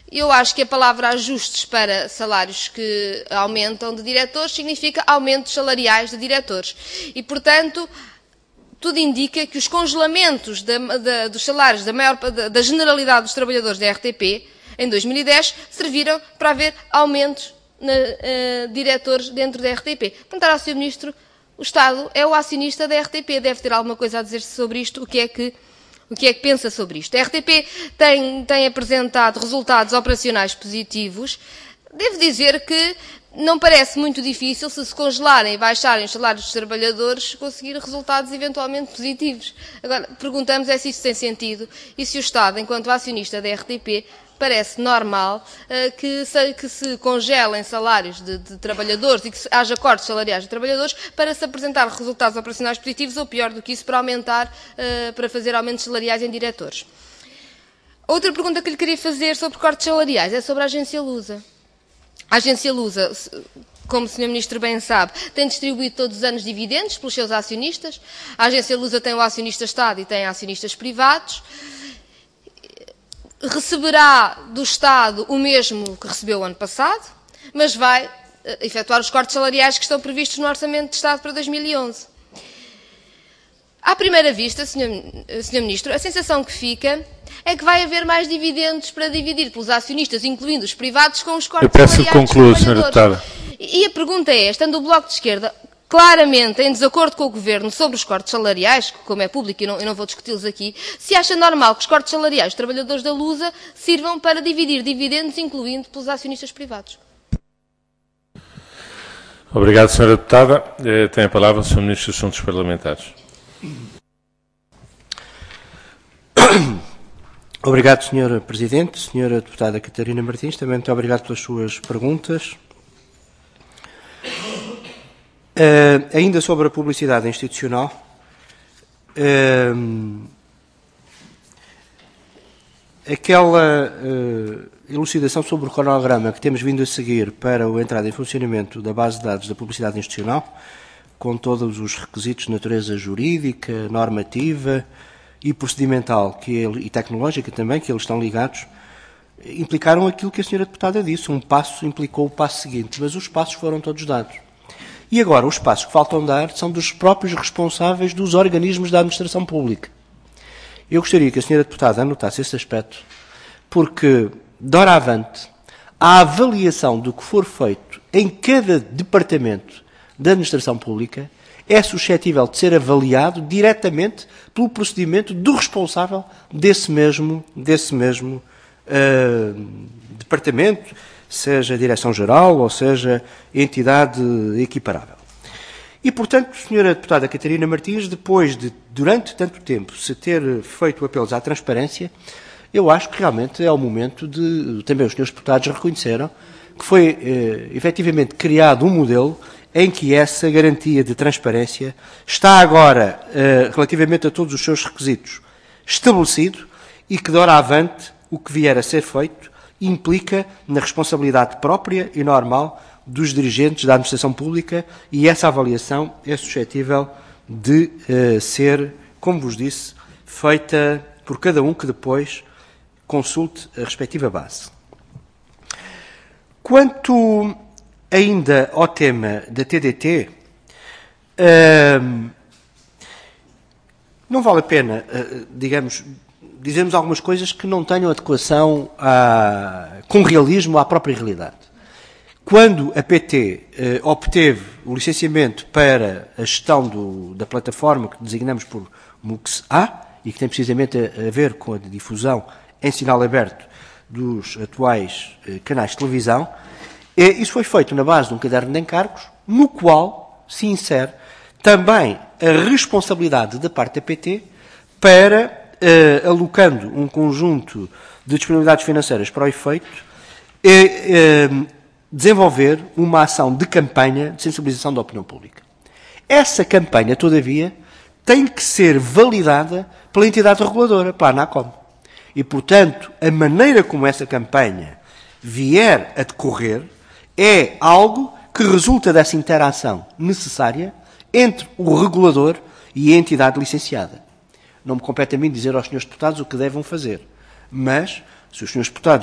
Eu acho que a palavra ajustes para salários que aumentam de diretores significa aumentos salariais de diretores. E, portanto, tudo indica que os congelamentos da, da, dos salários da, maior, da, da generalidade dos trabalhadores da R T P em dois mil e dez serviram para haver aumentos na, uh, diretores dentro da R T P. Perguntar ao senhor Ministro, o Estado é o acionista da R T P, deve ter alguma coisa a dizer sobre isto, o que é que O que é que pensa sobre isto? A R T P tem, tem apresentado resultados operacionais positivos. Devo dizer que não parece muito difícil, se se congelarem e baixarem os salários dos trabalhadores, conseguir resultados eventualmente positivos. Agora, perguntamos é se isso tem sentido e se o Estado, enquanto acionista da R T P, parece normal uh, que, se, que se congelem salários de, de trabalhadores e que se, haja cortes salariais de trabalhadores para se apresentar resultados operacionais positivos ou, pior do que isso, para aumentar, uh, para fazer aumentos salariais em diretores. Outra pergunta que lhe queria fazer sobre cortes salariais é sobre a agência Lusa. A agência Lusa, como o senhor Ministro bem sabe, tem distribuído todos os anos dividendos pelos seus acionistas. A agência Lusa tem o acionista Estado e tem acionistas privados. Receberá do Estado o mesmo que recebeu o ano passado, mas vai uh, efetuar os cortes salariais que estão previstos no Orçamento de Estado para dois mil e onze. À primeira vista, senhor, senhor Ministro, a sensação que fica é que vai haver mais dividendos para dividir pelos acionistas, incluindo os privados, com os cortes salariais. Eu peço que conclua, senhora Deputada. E a pergunta é, estando o Bloco de Esquerda claramente em desacordo com o Governo sobre os cortes salariais, como é público e não, eu não vou discuti-los aqui, se acha normal que os cortes salariais dos trabalhadores da Lusa sirvam para dividir dividendos, incluindo pelos acionistas privados. Obrigado, senhora Deputada. Tem a palavra o senhor Ministro dos Assuntos Parlamentares. Obrigado, senhor Presidente. Senhora Deputada Catarina Martins, também muito obrigado pelas suas perguntas. Uh, ainda sobre a publicidade institucional, uh, aquela uh, elucidação sobre o cronograma que temos vindo a seguir para a entrada em funcionamento da base de dados da publicidade institucional, com todos os requisitos de natureza jurídica, normativa e procedimental que ele, e tecnológica também, que eles estão ligados, implicaram aquilo que a senhora Deputada disse. Um passo implicou o passo seguinte, mas os passos foram todos dados. E agora, os passos que faltam dar são dos próprios responsáveis dos organismos da administração pública. Eu gostaria que a senhora Deputada anotasse esse aspecto, porque, doravante, a avaliação do que for feito em cada departamento da administração pública é suscetível de ser avaliado diretamente pelo procedimento do responsável desse mesmo, desse mesmo uh, departamento, seja Direção-Geral ou seja entidade equiparável. E, portanto, senhora Deputada Catarina Martins, depois de, durante tanto tempo, se ter feito apelos à transparência, eu acho que realmente é o momento de, também os senhores deputados reconheceram, que foi eh, efetivamente criado um modelo em que essa garantia de transparência está agora, eh, relativamente a todos os seus requisitos, estabelecido e que, doravante, o que vier a ser feito implica na responsabilidade própria e normal dos dirigentes da administração pública e essa avaliação é suscetível de uh, ser, como vos disse, feita por cada um que depois consulte a respectiva base. Quanto ainda ao tema da T D T, uh, não vale a pena, uh, digamos, dizermos algumas coisas que não tenham adequação a, com realismo à própria realidade. Quando a P T eh, obteve o licenciamento para a gestão do, da plataforma que designamos por M U X A, e que tem precisamente a, a ver com a difusão em sinal aberto dos atuais eh, canais de televisão, eh, isso foi feito na base de um caderno de encargos, no qual se insere também a responsabilidade da parte da P T para Uh, alocando um conjunto de disponibilidades financeiras para o efeito, é uh, desenvolver uma ação de campanha de sensibilização da opinião pública. Essa campanha, todavia, tem que ser validada pela entidade reguladora, pela ANACOM. E, portanto, a maneira como essa campanha vier a decorrer é algo que resulta dessa interação necessária entre o regulador e a entidade licenciada. Não me compete a mim dizer aos senhores deputados o que devem fazer. Mas, se os senhores deputados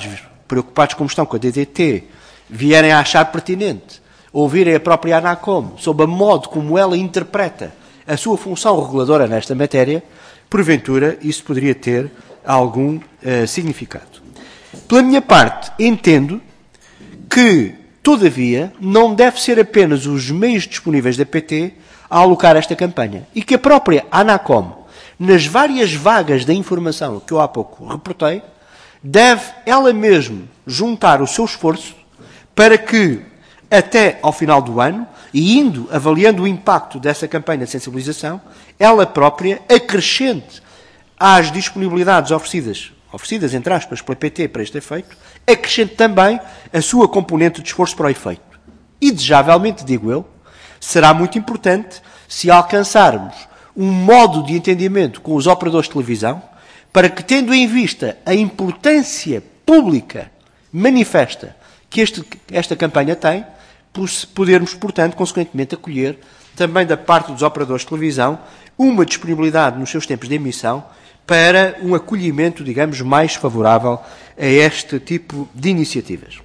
preocupados como estão com a D D T, vierem a achar pertinente ouvirem a própria ANACOM sobre o modo como ela interpreta a sua função reguladora nesta matéria, porventura isso poderia ter algum uh, significado. Pela minha parte, entendo que, todavia, não deve ser apenas os meios disponíveis da P T a alocar esta campanha e que a própria ANACOM, nas várias vagas da informação que eu há pouco reportei, deve ela mesma juntar o seu esforço para que, até ao final do ano, e indo avaliando o impacto dessa campanha de sensibilização, ela própria acrescente às disponibilidades oferecidas, oferecidas entre aspas pela P T para este efeito, acrescente também a sua componente de esforço para o efeito. E, desejavelmente, digo eu, será muito importante se alcançarmos um modo de entendimento com os operadores de televisão para que, tendo em vista a importância pública manifesta que este, esta campanha tem, podermos, portanto, consequentemente, acolher também da parte dos operadores de televisão uma disponibilidade nos seus tempos de emissão para um acolhimento, digamos, mais favorável a este tipo de iniciativas.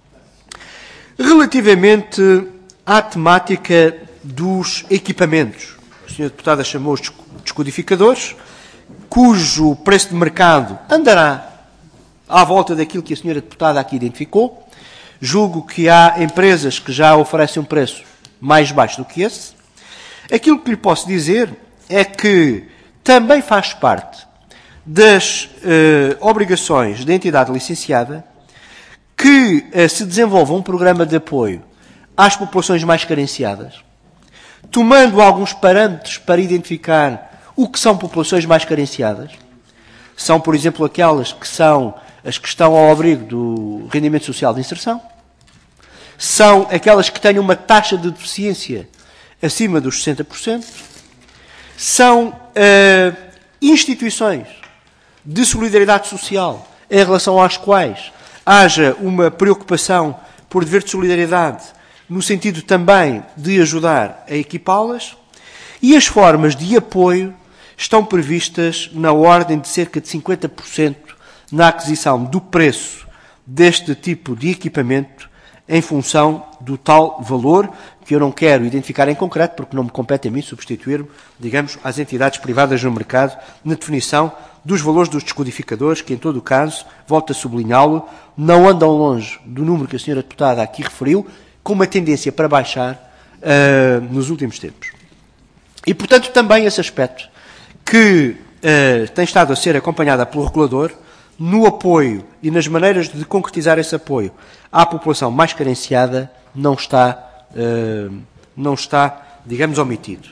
Relativamente à temática dos equipamentos, a senhora Deputada chamou os descodificadores, cujo preço de mercado andará à volta daquilo que a senhora Deputada aqui identificou. Julgo que há empresas que já oferecem um preço mais baixo do que esse. Aquilo que lhe posso dizer é que também faz parte das eh, obrigações da entidade licenciada que eh, se desenvolva um programa de apoio às populações mais carenciadas, tomando alguns parâmetros para identificar o que são populações mais carenciadas. São, por exemplo, aquelas que são as que estão ao abrigo do rendimento social de inserção, são aquelas que têm uma taxa de deficiência acima dos sessenta por cento, são uh, instituições de solidariedade social em relação às quais haja uma preocupação por dever de solidariedade no sentido também de ajudar a equipá-las, e as formas de apoio estão previstas na ordem de cerca de cinquenta por cento na aquisição do preço deste tipo de equipamento em função do tal valor, que eu não quero identificar em concreto, porque não me compete a mim substituir-me, digamos, às entidades privadas no mercado, na definição dos valores dos descodificadores, que, em todo o caso, volto a sublinhá-lo, não andam longe do número que a senhora Deputada aqui referiu, com uma tendência para baixar uh, nos últimos tempos. E, portanto, também esse aspecto que uh, tem estado a ser acompanhada pelo regulador, no apoio e nas maneiras de concretizar esse apoio à população mais carenciada, não está, uh, não está, digamos, omitido.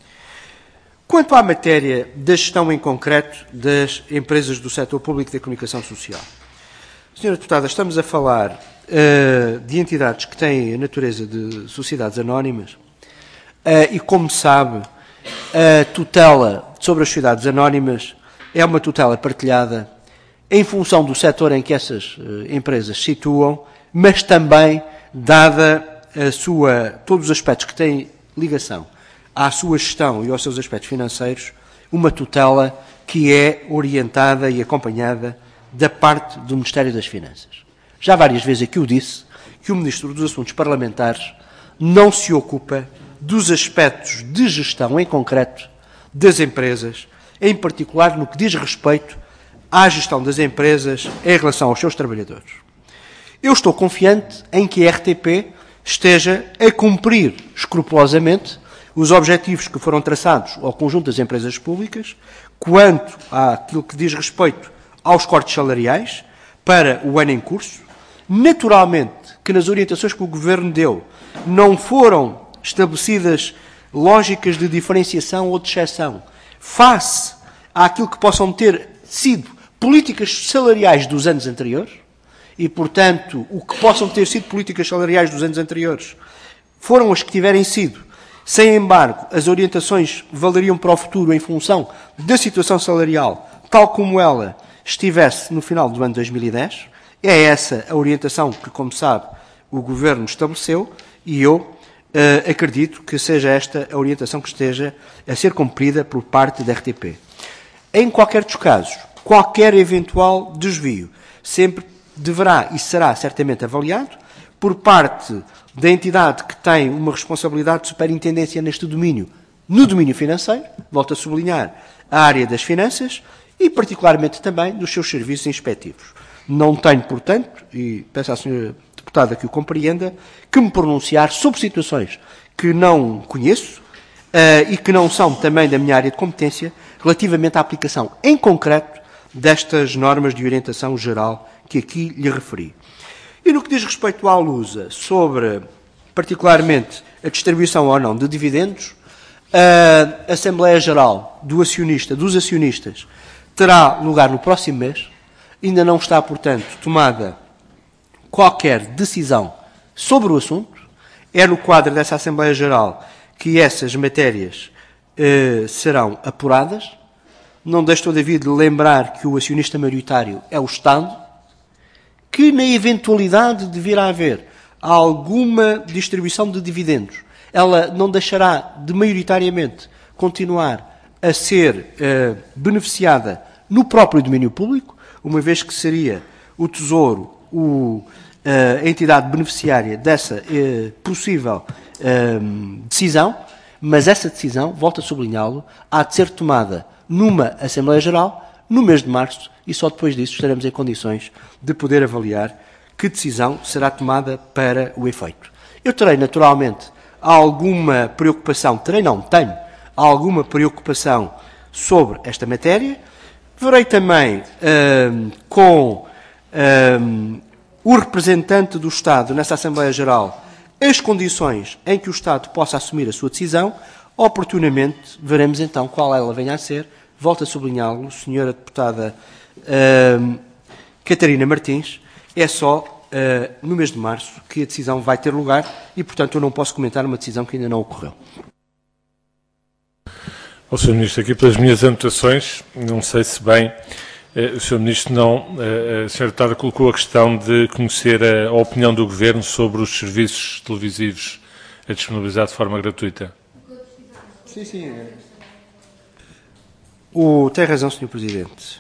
Quanto à matéria da gestão em concreto das empresas do setor público da comunicação social, senhora Deputada, estamos a falar uh, de entidades que têm a natureza de sociedades anónimas uh, e, como sabe, a tutela sobre as sociedades anónimas é uma tutela partilhada em função do setor em que essas uh, empresas se situam, mas também dada a sua, todos os aspectos que têm ligação à sua gestão e aos seus aspectos financeiros, uma tutela que é orientada e acompanhada da parte do Ministério das Finanças. Já várias vezes aqui o disse, que o Ministro dos Assuntos Parlamentares não se ocupa dos aspectos de gestão em concreto das empresas, em particular no que diz respeito à gestão das empresas em relação aos seus trabalhadores. Eu estou confiante em que a R T P esteja a cumprir escrupulosamente os objetivos que foram traçados ao conjunto das empresas públicas quanto àquilo que diz respeito aos cortes salariais para o ano em curso. Naturalmente que nas orientações que o Governo deu não foram estabelecidas lógicas de diferenciação ou de exceção face àquilo que possam ter sido políticas salariais dos anos anteriores e, portanto, o que possam ter sido políticas salariais dos anos anteriores foram as que tiverem sido. Sem embargo, as orientações valeriam para o futuro em função da situação salarial, tal como ela estivesse no final do ano dois mil e dez. É essa a orientação que, como sabe, o Governo estabeleceu e eu uh, acredito que seja esta a orientação que esteja a ser cumprida por parte da R T P. Em qualquer dos casos, qualquer eventual desvio sempre deverá e será certamente avaliado por parte da entidade que tem uma responsabilidade de superintendência neste domínio, no domínio financeiro, volto a sublinhar, a área das finanças e particularmente também dos seus serviços inspectivos. Não tenho, portanto, e peço à senhora deputada que o compreenda, que me pronunciar sobre situações que não conheço uh, e que não são também da minha área de competência relativamente à aplicação em concreto destas normas de orientação geral que aqui lhe referi. E no que diz respeito à Lusa, sobre particularmente a distribuição ou não de dividendos, a Assembleia Geral do acionista, dos acionistas terá lugar no próximo mês. Ainda não está, portanto, tomada qualquer decisão sobre o assunto. É no quadro dessa Assembleia Geral que essas matérias eh, serão apuradas. Não deixo, todavia, de lembrar que o acionista maioritário é o Estado, que, na eventualidade de vir a haver alguma distribuição de dividendos, ela não deixará de, maioritariamente, continuar a ser eh, beneficiada no próprio domínio público, uma vez que seria o Tesouro o, eh, a entidade beneficiária dessa eh, possível eh, decisão, mas essa decisão, volto a sublinhá-lo, há de ser tomada numa Assembleia Geral, no mês de março, e só depois disso estaremos em condições de poder avaliar que decisão será tomada para o efeito. Eu terei, naturalmente, alguma preocupação, terei não, tenho, alguma preocupação sobre esta matéria. Verei também hum, com hum, o representante do Estado nessa Assembleia Geral as condições em que o Estado possa assumir a sua decisão. Oportunamente veremos então qual ela venha a ser. Volto a sublinhá-lo, senhora deputada hum, Catarina Martins, é só Uh, no mês de março que a decisão vai ter lugar e, portanto, eu não posso comentar uma decisão que ainda não ocorreu. O senhor Ministro, aqui pelas minhas anotações, não sei se bem, uh, o senhor Ministro não, uh, a senhora deputada colocou a questão de conhecer a, a opinião do Governo sobre os serviços televisivos a disponibilizar de forma gratuita. Sim, sim. O, tem razão, senhor Presidente.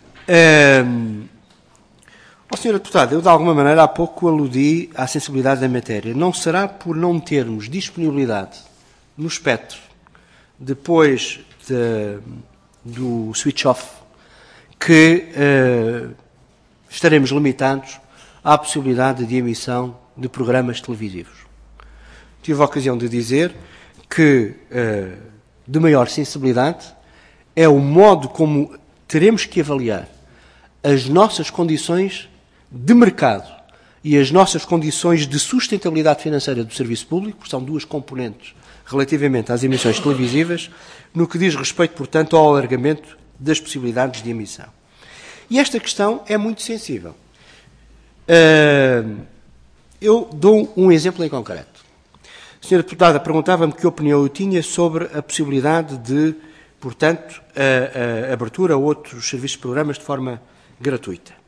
Um, Oh, senhora deputada, eu de alguma maneira há pouco aludi à sensibilidade da matéria. Não será por não termos disponibilidade no espectro depois de, do switch-off que uh, estaremos limitados à possibilidade de emissão de programas televisivos. Tive a ocasião de dizer que, uh, de maior sensibilidade, é o modo como teremos que avaliar as nossas condições de mercado e as nossas condições de sustentabilidade financeira do serviço público, são duas componentes relativamente às emissões televisivas, no que diz respeito, portanto, ao alargamento das possibilidades de emissão. E esta questão é muito sensível. Uh, eu dou um exemplo em concreto. A senhora deputada perguntava-me que opinião eu tinha sobre a possibilidade de, portanto, a, a abertura a outros serviços de programas de forma gratuita.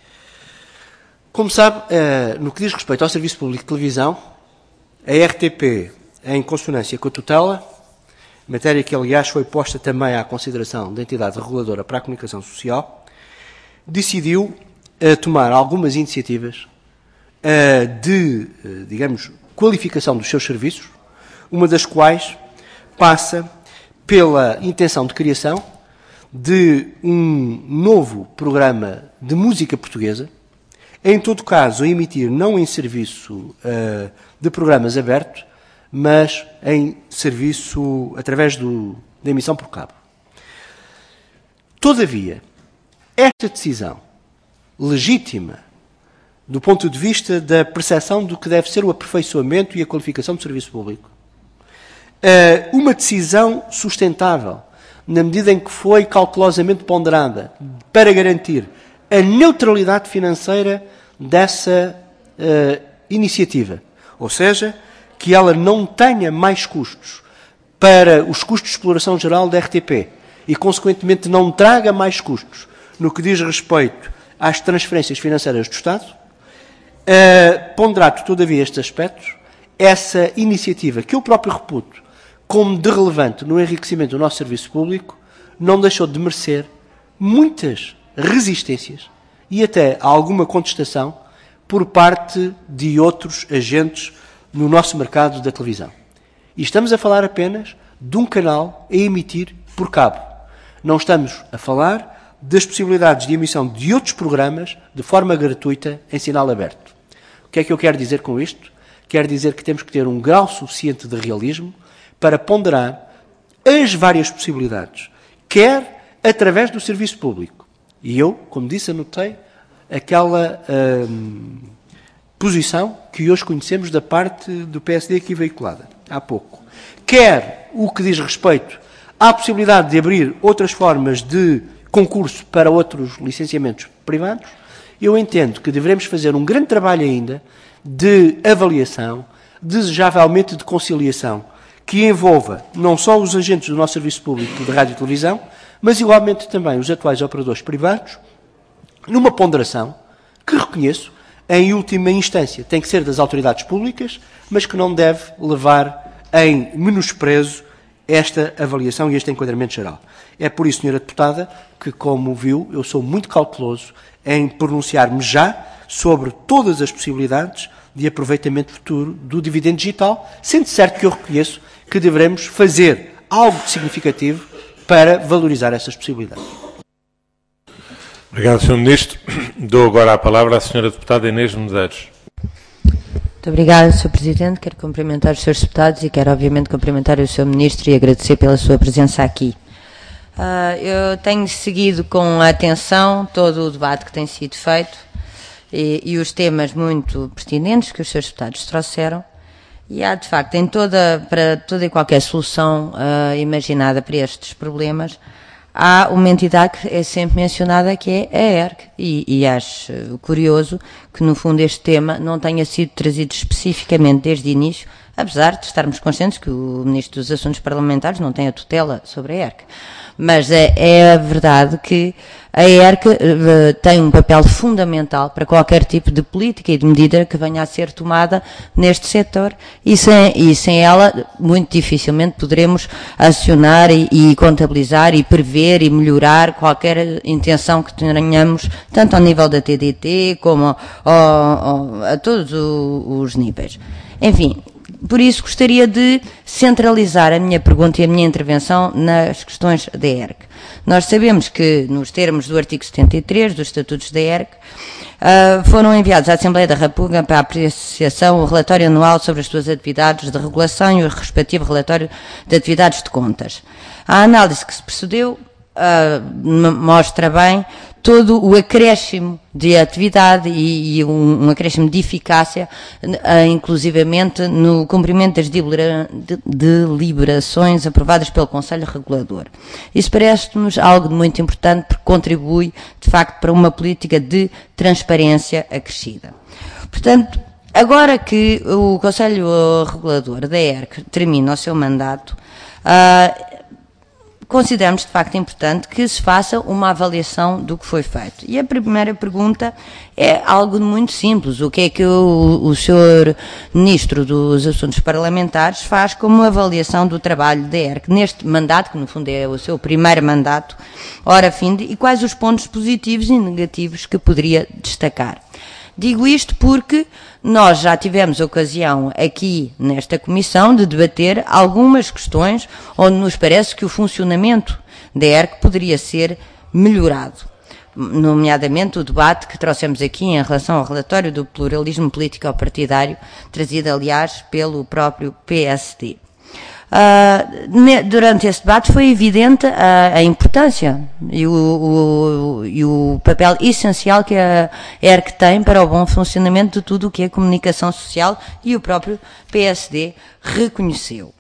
Como sabe, no que diz respeito ao Serviço Público de Televisão, a R T P, em consonância com a tutela, matéria que, aliás, foi posta também à consideração da entidade reguladora para a comunicação social, decidiu tomar algumas iniciativas de, digamos, qualificação dos seus serviços, uma das quais passa pela intenção de criação de um novo programa de música portuguesa, em todo caso a emitir não em serviço uh, de programas abertos, mas em serviço através do, da emissão por cabo. Todavia, esta decisão legítima do ponto de vista da percepção do que deve ser o aperfeiçoamento e a qualificação do serviço público, uh, uma decisão sustentável, na medida em que foi cautelosamente ponderada para garantir a neutralidade financeira dessa uh, iniciativa. Ou seja, que ela não tenha mais custos para os custos de exploração geral da R T P e, consequentemente, não traga mais custos no que diz respeito às transferências financeiras do Estado. Uh, ponderado, todavia, estes aspectos, essa iniciativa, que eu próprio reputo como de relevante no enriquecimento do nosso serviço público, não deixou de merecer muitas resistências e até alguma contestação por parte de outros agentes no nosso mercado da televisão. E estamos a falar apenas de um canal a emitir por cabo. Não estamos a falar das possibilidades de emissão de outros programas de forma gratuita em sinal aberto. O que é que eu quero dizer com isto? Quero dizer que temos que ter um grau suficiente de realismo para ponderar as várias possibilidades, quer através do serviço público. E eu, como disse, anotei aquela hum, posição que hoje conhecemos da parte do P S D aqui veiculada, há pouco. Quer o que diz respeito à possibilidade de abrir outras formas de concurso para outros licenciamentos privados, eu entendo que devemos fazer um grande trabalho ainda de avaliação, desejavelmente de conciliação, que envolva não só os agentes do nosso serviço público de rádio e televisão, mas igualmente também os atuais operadores privados, numa ponderação que reconheço, em última instância, tem que ser das autoridades públicas, mas que não deve levar em menosprezo esta avaliação e este enquadramento geral. É por isso, senhora Deputada, que, como viu, eu sou muito cauteloso em pronunciar-me já sobre todas as possibilidades de aproveitamento futuro do dividendo digital, sendo certo que eu reconheço que devemos fazer algo de significativo para valorizar essas possibilidades. Obrigado, senhor Ministro. Dou agora a palavra à senhora Deputada Inês Medeiros. Muito obrigada, senhor Presidente. Quero cumprimentar os senhores deputados e quero, obviamente, cumprimentar o senhor Ministro e agradecer pela sua presença aqui. Uh, eu tenho seguido com atenção todo o debate que tem sido feito e, e os temas muito pertinentes que os senhores deputados trouxeram. E há, de facto, em toda, para toda e qualquer solução uh, imaginada para estes problemas, há uma entidade que é sempre mencionada, que é a E R C. E, e acho curioso que, no fundo, este tema não tenha sido trazido especificamente desde o início, apesar de estarmos conscientes que o Ministro dos Assuntos Parlamentares não tem a tutela sobre a E R C. Mas é, é a verdade que a E R C uh, tem um papel fundamental para qualquer tipo de política e de medida que venha a ser tomada neste setor, e sem, e sem ela muito dificilmente poderemos acionar e, e contabilizar e prever e melhorar qualquer intenção que tenhamos, tanto ao nível da T D T como ao, ao, a todos os níveis. Enfim, por isso gostaria de centralizar a minha pergunta e a minha intervenção nas questões da E R C. Nós sabemos que, nos termos do artigo setenta e três dos Estatutos da E R C, uh, foram enviados à Assembleia da República para a apreciação o relatório anual sobre as suas atividades de regulação e o respectivo relatório de atividades de contas. A análise que se procedeu uh, mostra bem todo o acréscimo de atividade e, e um, um acréscimo de eficácia, uh, inclusivamente no cumprimento das delibera, de, deliberações aprovadas pelo Conselho Regulador. Isso parece-nos algo de muito importante, porque contribui, de facto, para uma política de transparência acrescida. Portanto, agora que o Conselho Regulador da E R C termina o seu mandato, uh, consideramos de facto importante que se faça uma avaliação do que foi feito. E a primeira pergunta é algo muito simples. O que é que o, o senhor Ministro dos Assuntos Parlamentares faz como avaliação do trabalho da E R C neste mandato, que no fundo é o seu primeiro mandato, ora fim de, e quais os pontos positivos e negativos que poderia destacar? Digo isto porque nós já tivemos ocasião aqui nesta comissão de debater algumas questões onde nos parece que o funcionamento da E R C poderia ser melhorado, nomeadamente o debate que trouxemos aqui em relação ao relatório do pluralismo político-partidário, trazido, aliás, pelo próprio P S D. Uh, durante esse debate foi evidente a, a importância e o, o, e o papel essencial que a E R C tem para o bom funcionamento de tudo o que é comunicação social, e o próprio P S D reconheceu.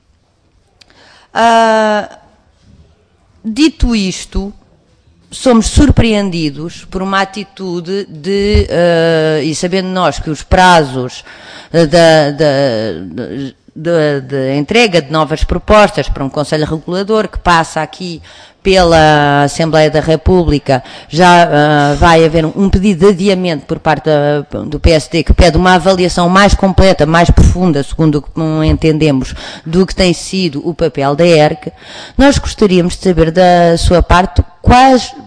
Uh, dito isto, somos surpreendidos por uma atitude de, uh, e sabendo nós que os prazos da, da, da De, de entrega de novas propostas para um Conselho Regulador que passa aqui pela Assembleia da República, já uh, vai haver um pedido de adiamento por parte da, do P S D, que pede uma avaliação mais completa, mais profunda, segundo o que entendemos, do que tem sido o papel da E R C. Nós gostaríamos de saber da sua parte quais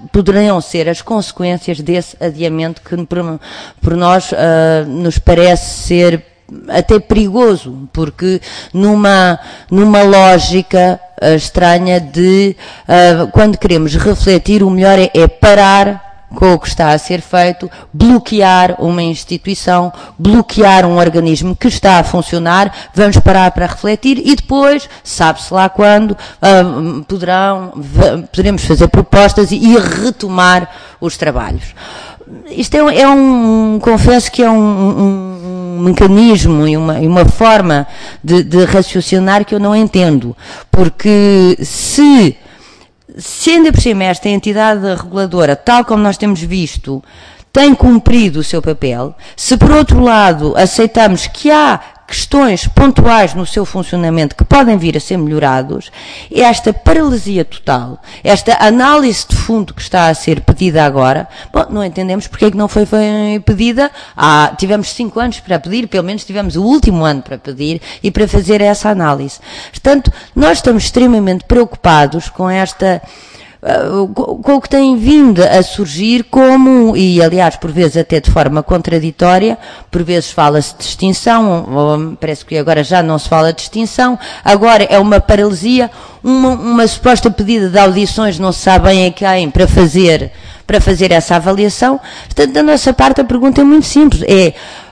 poderão ser as consequências desse adiamento que por, por nós uh, nos parece ser até perigoso, porque numa, numa lógica uh, estranha de uh, quando queremos refletir, o melhor é, é parar com o que está a ser feito, bloquear uma instituição, bloquear um organismo que está a funcionar, vamos parar para refletir e depois, sabe-se lá quando, uh, poderão, poderemos fazer propostas e, e retomar os trabalhos. Isto é um, é um confesso que é um, um, um mecanismo e uma, e uma forma de, de raciocinar que eu não entendo, porque se Se ainda por cima esta entidade reguladora, tal como nós temos visto, tem cumprido o seu papel, se por outro lado aceitamos que há questões pontuais no seu funcionamento que podem vir a ser melhorados, esta paralisia total, esta análise de fundo que está a ser pedida agora, bom, não entendemos porque é que não foi, foi pedida. Ah, tivemos cinco anos para pedir, pelo menos tivemos o último ano para pedir e para fazer essa análise. Portanto, nós estamos extremamente preocupados com esta com o que tem vindo a surgir como, e aliás por vezes até de forma contraditória, por vezes fala-se de extinção, ou, parece que agora já não se fala de extinção, agora é uma paralisia, uma, uma suposta pedida de audições, não se sabe bem a quem, para fazer, para fazer essa avaliação. Portanto, da nossa parte a pergunta é muito simples, é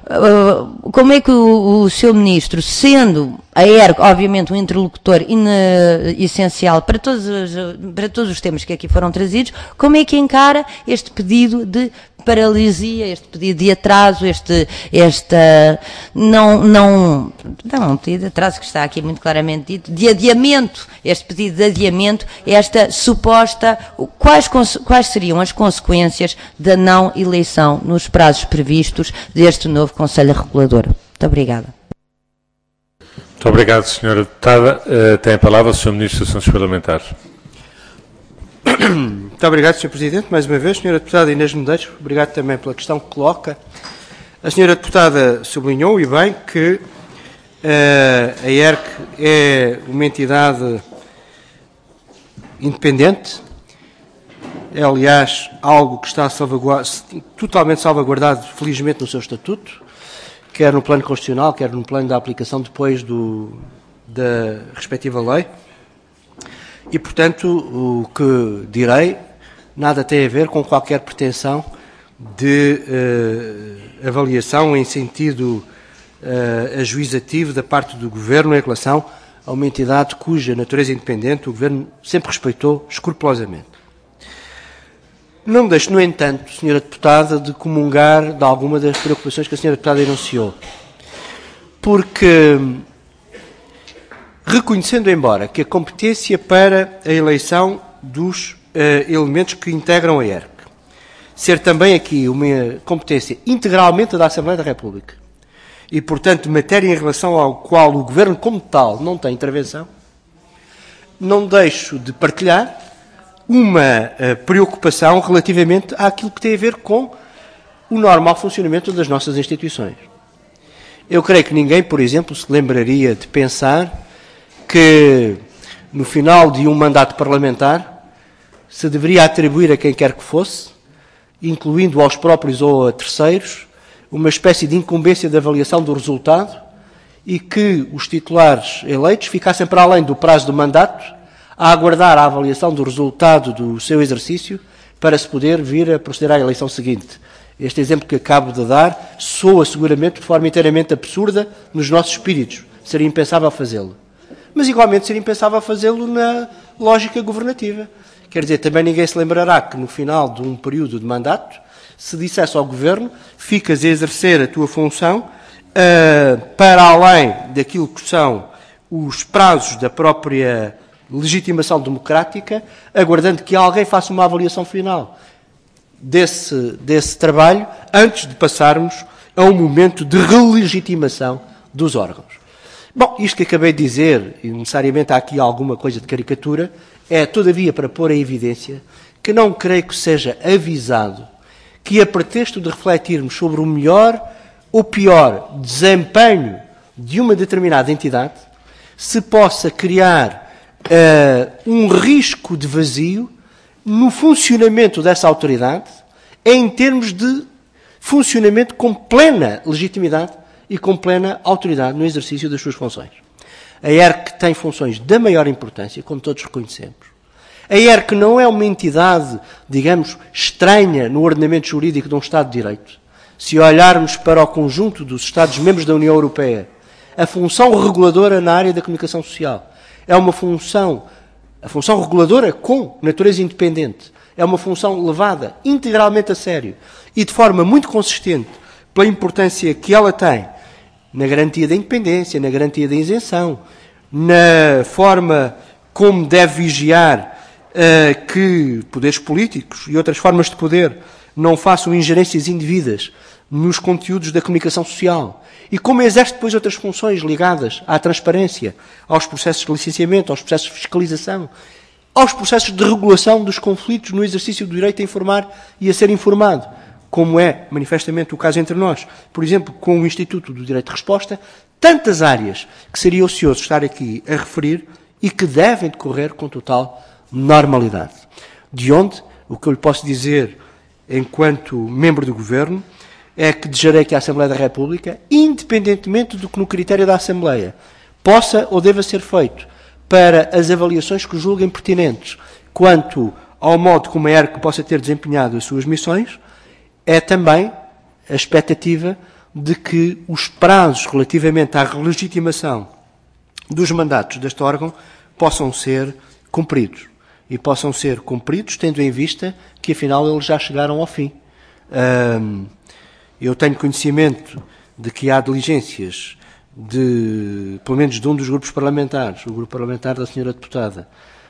Uh, como é que o, o seu Ministro, sendo a E R C, obviamente, um interlocutor in, uh, essencial para todos, os, para todos os temas que aqui foram trazidos, como é que encara este pedido de paralisia, este pedido de atraso, este, esta, não, não, não, um pedido de atraso que está aqui muito claramente dito, de adiamento, este pedido de adiamento, esta suposta, quais, quais seriam as consequências da não eleição nos prazos previstos deste novo Conselho Regulador? Muito obrigada. Muito obrigado, senhora Deputada. Uh, tem a palavra o senhor Ministro dos Assuntos Parlamentares. Muito obrigado, senhor Presidente. Mais uma vez, senhora Deputada Inês Medeiros, obrigado também pela questão que coloca. A senhora Deputada sublinhou, e bem, que uh, a E R C é uma entidade independente, é, aliás, algo que está salvaguard... totalmente salvaguardado, felizmente, no seu estatuto, quer no plano constitucional, quer no plano da aplicação depois do, da respectiva lei. E, portanto, o que direi nada tem a ver com qualquer pretensão de uh, avaliação em sentido uh, ajuizativo da parte do Governo em relação a uma entidade cuja natureza independente o Governo sempre respeitou escrupulosamente. Não me deixo, no entanto, senhora Deputada, de comungar de alguma das preocupações que a senhora Deputada enunciou, porque, reconhecendo embora que a competência para a eleição dos uh, elementos que integram a E R C ser também aqui uma competência integralmente da Assembleia da República e, portanto, matéria em relação ao qual o Governo como tal não tem intervenção, não deixo de partilhar uma uh, preocupação relativamente àquilo que tem a ver com o normal funcionamento das nossas instituições. Eu creio que ninguém, por exemplo, se lembraria de pensar que no final de um mandato parlamentar se deveria atribuir a quem quer que fosse, incluindo aos próprios ou a terceiros, uma espécie de incumbência de avaliação do resultado e que os titulares eleitos ficassem para além do prazo do mandato a aguardar a avaliação do resultado do seu exercício para se poder vir a proceder à eleição seguinte. Este exemplo que acabo de dar soa seguramente de forma inteiramente absurda nos nossos espíritos. Seria impensável fazê-lo. Mas igualmente seria impensável fazê-lo na lógica governativa. Quer dizer, também ninguém se lembrará que no final de um período de mandato se dissesse ao Governo: ficas a exercer a tua função uh, para além daquilo que são os prazos da própria legitimação democrática, aguardando que alguém faça uma avaliação final desse, desse trabalho antes de passarmos a um momento de relegitimação dos órgãos. Bom, isto que acabei de dizer, e necessariamente há aqui alguma coisa de caricatura, é todavia para pôr em evidência que não creio que seja avisado que, a pretexto de refletirmos sobre o melhor ou pior desempenho de uma determinada entidade, se possa criar uh, um risco de vazio no funcionamento dessa autoridade em termos de funcionamento com plena legitimidade e com plena autoridade no exercício das suas funções. A E R C tem funções da maior importância, como todos reconhecemos. A E R C não é uma entidade, digamos, estranha no ordenamento jurídico de um Estado de Direito. Se olharmos para o conjunto dos Estados-membros da União Europeia, a função reguladora na área da comunicação social é uma função, a função reguladora com natureza independente, é uma função levada integralmente a sério e de forma muito consistente pela importância que ela tem na garantia da independência, na garantia da isenção, na forma como deve vigiar uh, que poderes políticos e outras formas de poder não façam ingerências indevidas nos conteúdos da comunicação social e como exerce depois outras funções ligadas à transparência, aos processos de licenciamento, aos processos de fiscalização, aos processos de regulação dos conflitos no exercício do direito a informar e a ser informado, como é manifestamente o caso entre nós, por exemplo, com o Instituto do Direito de Resposta, tantas áreas que seria ocioso estar aqui a referir e que devem decorrer com total normalidade. De onde, o que eu lhe posso dizer, enquanto membro do Governo, é que desejarei que a Assembleia da República, independentemente do que no critério da Assembleia possa ou deva ser feito para as avaliações que julguem pertinentes quanto ao modo como a E R C possa ter desempenhado as suas missões, é também a expectativa de que os prazos relativamente à legitimação dos mandatos deste órgão possam ser cumpridos. E possam ser cumpridos tendo em vista que, afinal, eles já chegaram ao fim. Um, eu tenho conhecimento de que há diligências de, pelo menos de um dos grupos parlamentares, o grupo parlamentar da senhora deputada,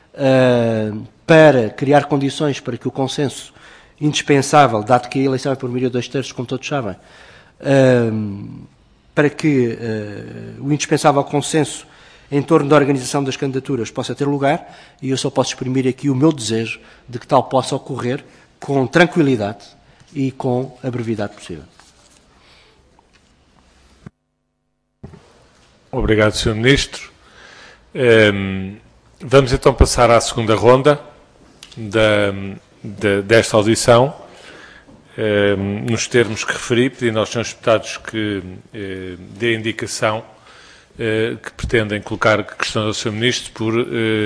uh, para criar condições para que o consenso indispensável, dado que a eleição é por maioria de dois terços, como todos sabem, uh, para que uh, o indispensável consenso em torno da organização das candidaturas possa ter lugar, e eu só posso exprimir aqui o meu desejo de que tal possa ocorrer com tranquilidade e com a brevidade possível. Obrigado, senhor Ministro. Um, vamos então passar à segunda ronda da, da, desta audição, um, nos termos que referi, pedindo aos senhores deputados que uh, dê indicação uh, que pretendem colocar questões ao senhor Ministro por uh,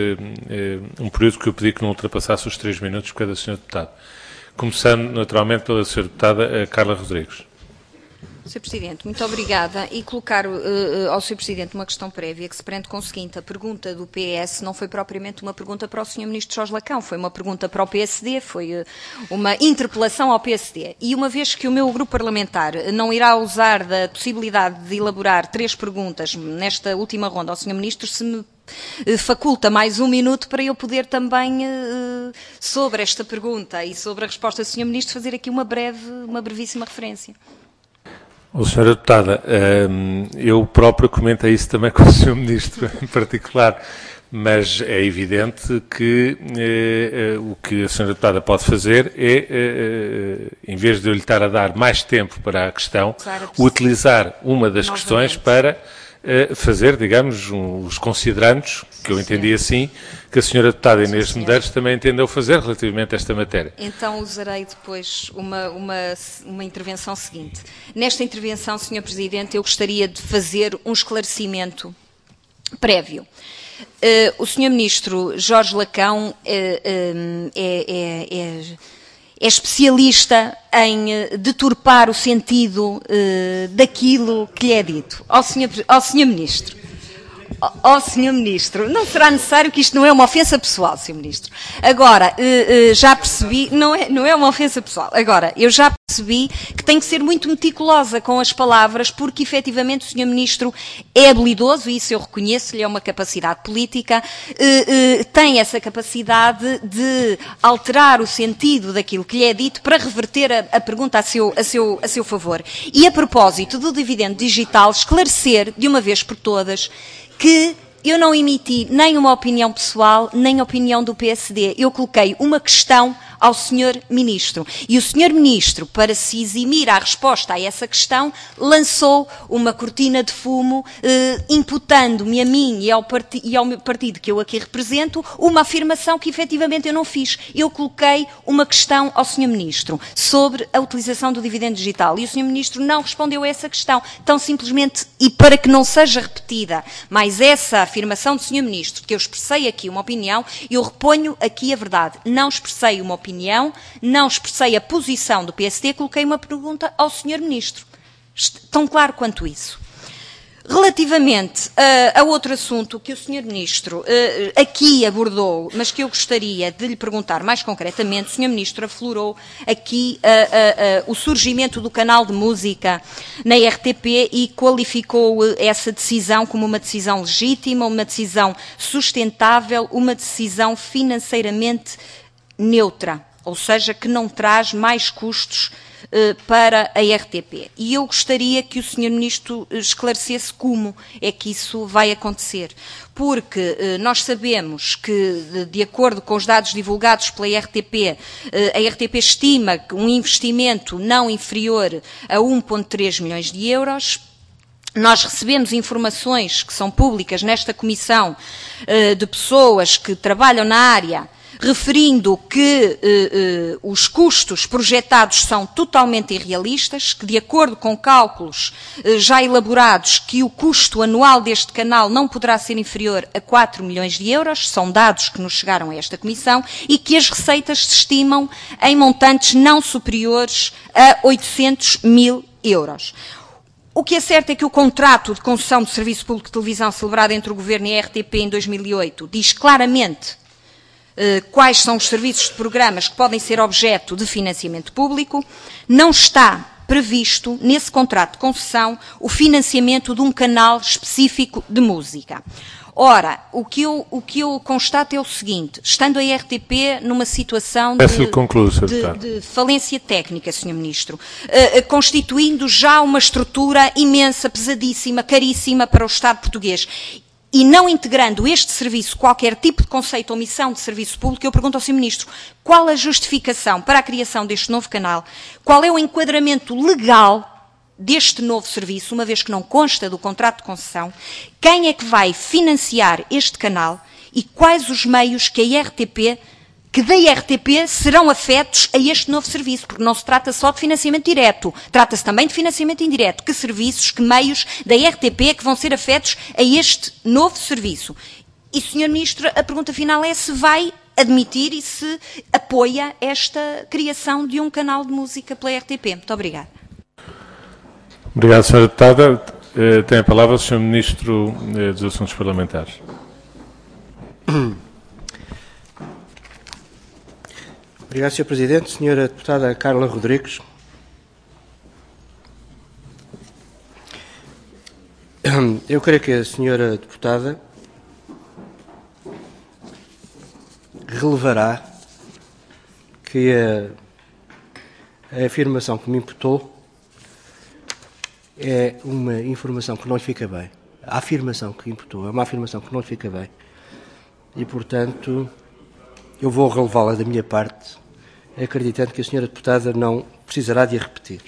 uh, um período que eu pedi que não ultrapassasse os três minutos por cada senhor deputado. Começando, naturalmente, pela senhora deputada Carla Rodrigues. senhor Presidente, muito obrigada. E colocar uh, ao senhor Presidente uma questão prévia que se prende com o seguinte: a pergunta do P S não foi propriamente uma pergunta para o senhor Ministro Jorge Lacão, foi uma pergunta para o P S D, foi uh, uma interpelação ao P S D. E uma vez que o meu grupo parlamentar não irá usar da possibilidade de elaborar três perguntas nesta última ronda ao senhor Ministro, se me faculta mais um minuto para eu poder também, uh, sobre esta pergunta e sobre a resposta do senhor Ministro, fazer aqui uma breve, uma brevíssima referência. Oh, senhora Deputada, eu próprio comentei isso também com o senhor Ministro em particular, mas é evidente que eh, o que a senhora Deputada pode fazer é, eh, em vez de eu lhe estar a dar mais tempo para a questão, utilizar uma das questões para eh, fazer, digamos, um, os considerandos, que eu entendi assim, que a senhora Deputada Inês Medeiros também entendeu fazer relativamente a esta matéria. Então usarei depois uma, uma, uma intervenção seguinte. Nesta intervenção, senhor Presidente, eu gostaria de fazer um esclarecimento prévio. Uh, o senhor Ministro Jorge Lacão uh, uh, é, é, é, é especialista em uh, deturpar o sentido uh, daquilo que lhe é dito. Ao senhor, ao senhor Ministro. Ó oh, senhor Ministro, não será necessário que isto não é uma ofensa pessoal, senhor Ministro. Agora, uh, uh, já percebi, não é, não é uma ofensa pessoal. Agora, eu já percebi que tenho que ser muito meticulosa com as palavras, porque efetivamente o senhor Ministro é habilidoso, e isso eu reconheço-lhe, é uma capacidade política, uh, uh, tem essa capacidade de alterar o sentido daquilo que lhe é dito para reverter a, a pergunta a seu, a, seu, a seu favor. E a propósito do dividendo digital, esclarecer de uma vez por todas que eu não emiti nem uma opinião pessoal, nem a opinião do P S D. Eu coloquei uma questão ao senhor Ministro. E o senhor Ministro, para se eximir à resposta a essa questão, lançou uma cortina de fumo, eh, imputando-me a mim e ao, parti e ao meu partido que eu aqui represento, uma afirmação que efetivamente eu não fiz. Eu coloquei uma questão ao senhor Ministro sobre a utilização do dividendo digital e o senhor Ministro não respondeu a essa questão. Tão simplesmente, e para que não seja repetida mais essa afirmação do senhor Ministro, que eu expressei aqui uma opinião, eu reponho aqui a verdade. Não expressei uma opinião, não expressei a posição do P S D, coloquei uma pergunta ao senhor Ministro. Tão claro quanto isso. Relativamente uh, a outro assunto que o senhor Ministro uh, aqui abordou, mas que eu gostaria de lhe perguntar mais concretamente, o senhor Ministro aflorou aqui uh, uh, uh, o surgimento do canal de música na R T P e qualificou uh, essa decisão como uma decisão legítima, uma decisão sustentável, uma decisão financeiramente neutra, ou seja, que não traz mais custos para a R T P. E eu gostaria que o senhor Ministro esclarecesse como é que isso vai acontecer. Porque eh, nós sabemos que, de, de acordo com os dados divulgados pela R T P, eh, a R T P estima um investimento não inferior a um vírgula três milhões de euros. Nós recebemos informações que são públicas nesta comissão eh, de pessoas que trabalham na área, referindo que eh, eh, os custos projetados são totalmente irrealistas, que de acordo com cálculos eh, já elaborados, que o custo anual deste canal não poderá ser inferior a quatro milhões de euros, são dados que nos chegaram a esta comissão, e que as receitas se estimam em montantes não superiores a oitocentos mil euros. O que é certo é que o contrato de concessão de serviço público de televisão celebrado entre o Governo e a R T P em dois mil e oito diz claramente quais são os serviços de programas que podem ser objeto de financiamento público. Não está previsto, nesse contrato de concessão, o financiamento de um canal específico de música. Ora, o que eu, o que eu constato é o seguinte, estando a R T P numa situação de, de, de falência técnica, senhor Ministro, uh, constituindo já uma estrutura imensa, pesadíssima, caríssima para o Estado português, e não integrando este serviço, qualquer tipo de conceito ou missão de serviço público, eu pergunto ao senhor Ministro, qual a justificação para a criação deste novo canal, qual é o enquadramento legal deste novo serviço, uma vez que não consta do contrato de concessão, quem é que vai financiar este canal e quais os meios que a R T P, que da R T P serão afetos a este novo serviço, porque não se trata só de financiamento direto, trata-se também de financiamento indireto. Que serviços, que meios da R T P é que vão ser afetos a este novo serviço? E, senhor Ministro, a pergunta final é se vai admitir e se apoia esta criação de um canal de música pela R T P. Muito obrigada. Obrigado, senhora Deputada. Tem a palavra o senhor Ministro dos Assuntos Parlamentares. Obrigado, senhor Presidente. Senhora Deputada Carla Rodrigues. Eu creio que a senhora Deputada relevará que a, a afirmação que me imputou é uma informação que não lhe fica bem. A afirmação que imputou é uma afirmação que não lhe fica bem. E, portanto, eu vou relevá-la da minha parte, acreditando que a senhora Deputada não precisará de a repetir.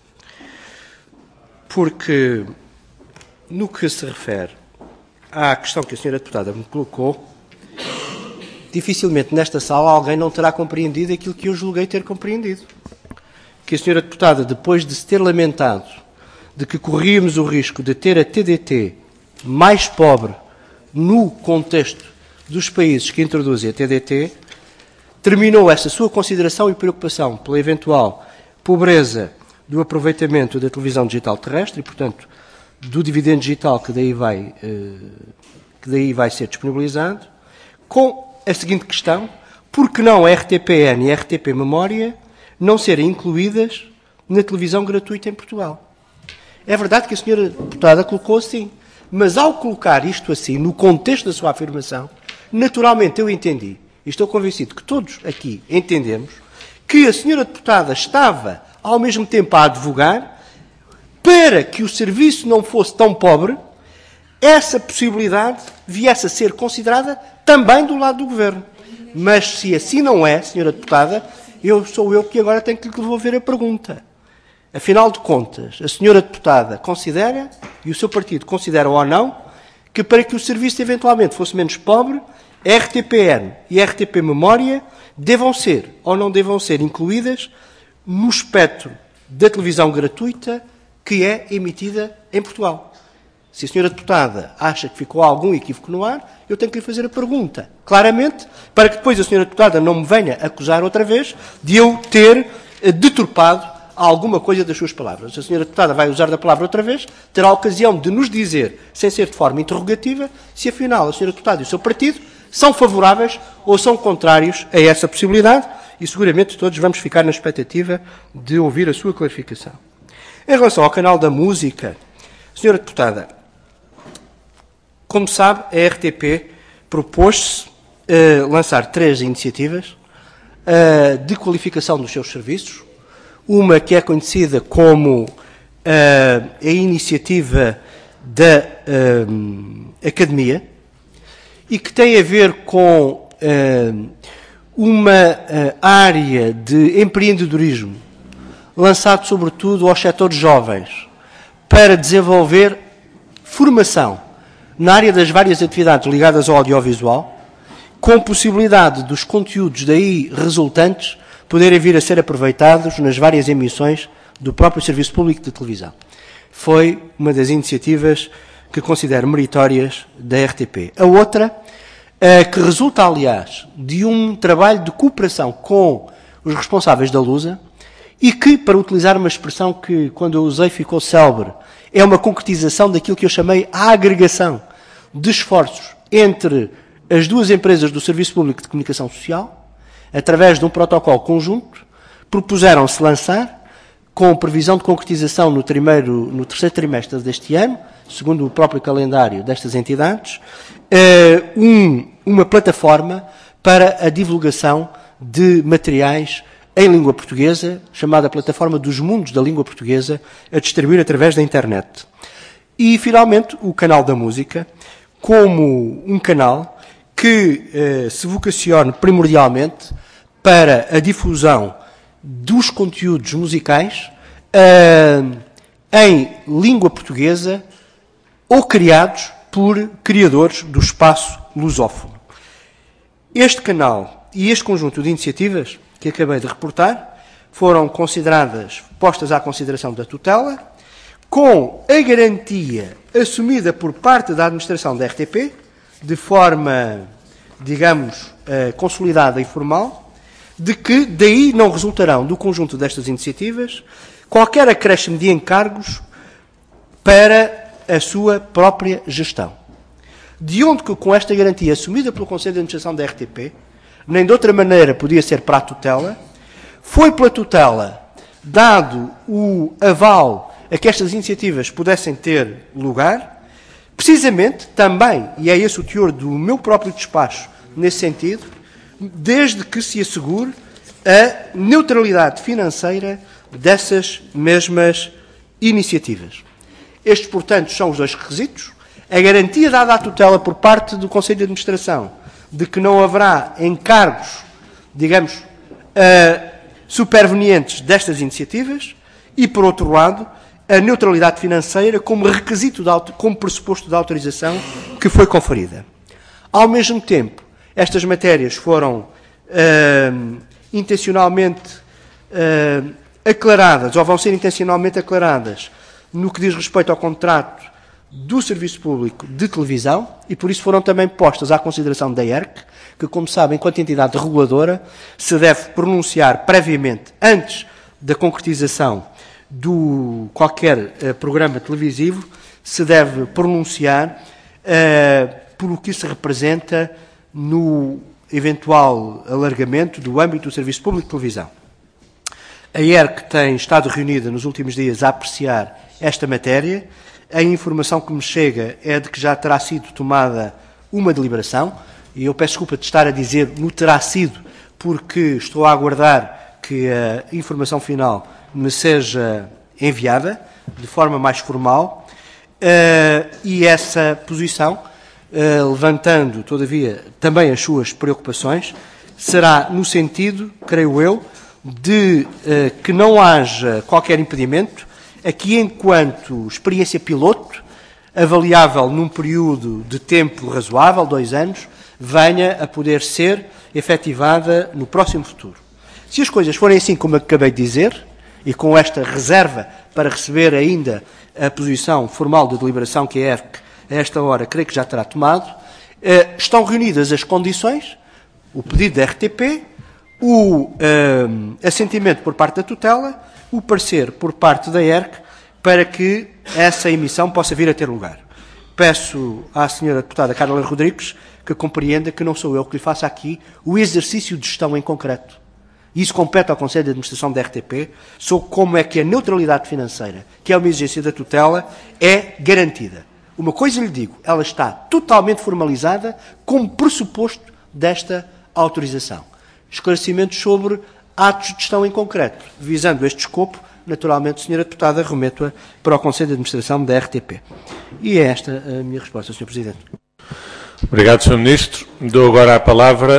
Porque, no que se refere à questão que a senhora Deputada me colocou, dificilmente nesta sala alguém não terá compreendido aquilo que eu julguei ter compreendido. Que a senhora Deputada, depois de se ter lamentado de que corríamos o risco de ter a T D T mais pobre no contexto dos países que introduzem a T D T, terminou essa sua consideração e preocupação pela eventual pobreza do aproveitamento da televisão digital terrestre e, portanto, do dividendo digital que daí vai, que daí vai ser disponibilizado, com a seguinte questão: por que não a R T P N e a R T P Memória não serem incluídas na televisão gratuita em Portugal? É verdade que a senhora Deputada colocou assim, mas ao colocar isto assim, no contexto da sua afirmação, naturalmente eu entendi, e estou convencido que todos aqui entendemos, que a senhora Deputada estava ao mesmo tempo a advogar para que o serviço não fosse tão pobre, essa possibilidade viesse a ser considerada também do lado do Governo. Mas se assim não é, senhora Deputada, eu sou eu que agora tenho que lhe devolver a pergunta. Afinal de contas, a senhora deputada considera, e o seu partido considera ou não, que para que o serviço eventualmente fosse menos pobre, R T P N e R T P Memória devam ser ou não devam ser incluídas no espectro da televisão gratuita que é emitida em Portugal. Se a senhora deputada acha que ficou algum equívoco no ar, eu tenho que lhe fazer a pergunta, claramente, para que depois a senhora deputada não me venha acusar outra vez de eu ter deturpado alguma coisa das suas palavras. Se a senhora deputada vai usar da palavra outra vez, terá a ocasião de nos dizer, sem ser de forma interrogativa, se afinal a senhora deputada e o seu partido são favoráveis ou são contrários a essa possibilidade, e seguramente todos vamos ficar na expectativa de ouvir a sua clarificação. Em relação ao canal da música, senhora deputada, como sabe, a R T P propôs-se uh, lançar três iniciativas uh, de qualificação dos seus serviços. Uma que é conhecida como uh, a iniciativa da uh, Academia e que tem a ver com uh, uma uh, área de empreendedorismo lançado sobretudo aos setores jovens para desenvolver formação na área das várias atividades ligadas ao audiovisual, com possibilidade dos conteúdos daí resultantes poderem vir a ser aproveitados nas várias emissões do próprio Serviço Público de Televisão. Foi uma das iniciativas que considero meritórias da R T P. A outra, que resulta, aliás, de um trabalho de cooperação com os responsáveis da Lusa e que, para utilizar uma expressão que, quando eu usei, ficou célebre, é uma concretização daquilo que eu chamei a agregação de esforços entre as duas empresas do Serviço Público de Comunicação Social, através de um protocolo conjunto, propuseram-se lançar, com previsão de concretização no, primeiro, no terceiro trimestre deste ano, segundo o próprio calendário destas entidades, um, uma plataforma para a divulgação de materiais em língua portuguesa, chamada Plataforma dos Mundos da Língua Portuguesa, a distribuir através da internet. E, finalmente, o canal da música, como um canal que eh, se vocacione primordialmente para a difusão dos conteúdos musicais eh, em língua portuguesa ou criados por criadores do espaço lusófono. Este canal e este conjunto de iniciativas que acabei de reportar foram consideradas, postas à consideração da tutela, com a garantia assumida por parte da administração da R T P, de forma, digamos, consolidada e formal, de que daí não resultarão, do conjunto destas iniciativas, qualquer acréscimo de encargos para a sua própria gestão. De onde que, com esta garantia assumida pelo Conselho de Administração da R T P, nem de outra maneira podia ser para a tutela, foi pela tutela dado o aval a que estas iniciativas pudessem ter lugar, precisamente também, e é esse o teor do meu próprio despacho nesse sentido, desde que se assegure a neutralidade financeira dessas mesmas iniciativas. Estes, portanto, são os dois requisitos. A garantia dada à tutela por parte do Conselho de Administração de que não haverá encargos, digamos, uh, supervenientes destas iniciativas e, por outro lado, a neutralidade financeira como requisito, de, como pressuposto da autorização que foi conferida. Ao mesmo tempo, estas matérias foram uh, intencionalmente uh, aclaradas, ou vão ser intencionalmente aclaradas, no que diz respeito ao contrato do Serviço Público de Televisão, e por isso foram também postas à consideração da E R C, que, como sabem, enquanto entidade reguladora, se deve pronunciar previamente, antes da concretização de qualquer uh, programa televisivo, se deve pronunciar uh, por o que isso representa no eventual alargamento do âmbito do Serviço Público de Televisão. A E R C tem estado reunida nos últimos dias a apreciar esta matéria. A informação que me chega é de que já terá sido tomada uma deliberação, e eu peço desculpa de estar a dizer no terá sido, porque estou a aguardar que a informação final me seja enviada de forma mais formal, uh, e essa posição, uh, levantando, todavia, também as suas preocupações, será no sentido, creio eu, de uh, que não haja qualquer impedimento a que, enquanto experiência piloto, avaliável num período de tempo razoável, dois anos, venha a poder ser efetivada no próximo futuro. Se as coisas forem assim como acabei de dizer, e com esta reserva para receber ainda a posição formal de deliberação que a E R C, a esta hora, creio que já terá tomado, eh, estão reunidas as condições, o pedido da R T P, o eh, assentimento por parte da tutela, o parecer por parte da E R C, para que essa emissão possa vir a ter lugar. Peço à senhora deputada Carla Rodrigues que compreenda que não sou eu que lhe faça aqui o exercício de gestão em concreto. Isso compete ao Conselho de Administração da R T P, sobre como é que a neutralidade financeira, que é uma exigência da tutela, é garantida. Uma coisa lhe digo, ela está totalmente formalizada como pressuposto desta autorização. Esclarecimentos sobre atos de gestão em concreto, visando este escopo, naturalmente, senhora deputada, remeto-a para o Conselho de Administração da R T P. E é esta a minha resposta, senhor Presidente. Obrigado, senhor Ministro. Dou agora a palavra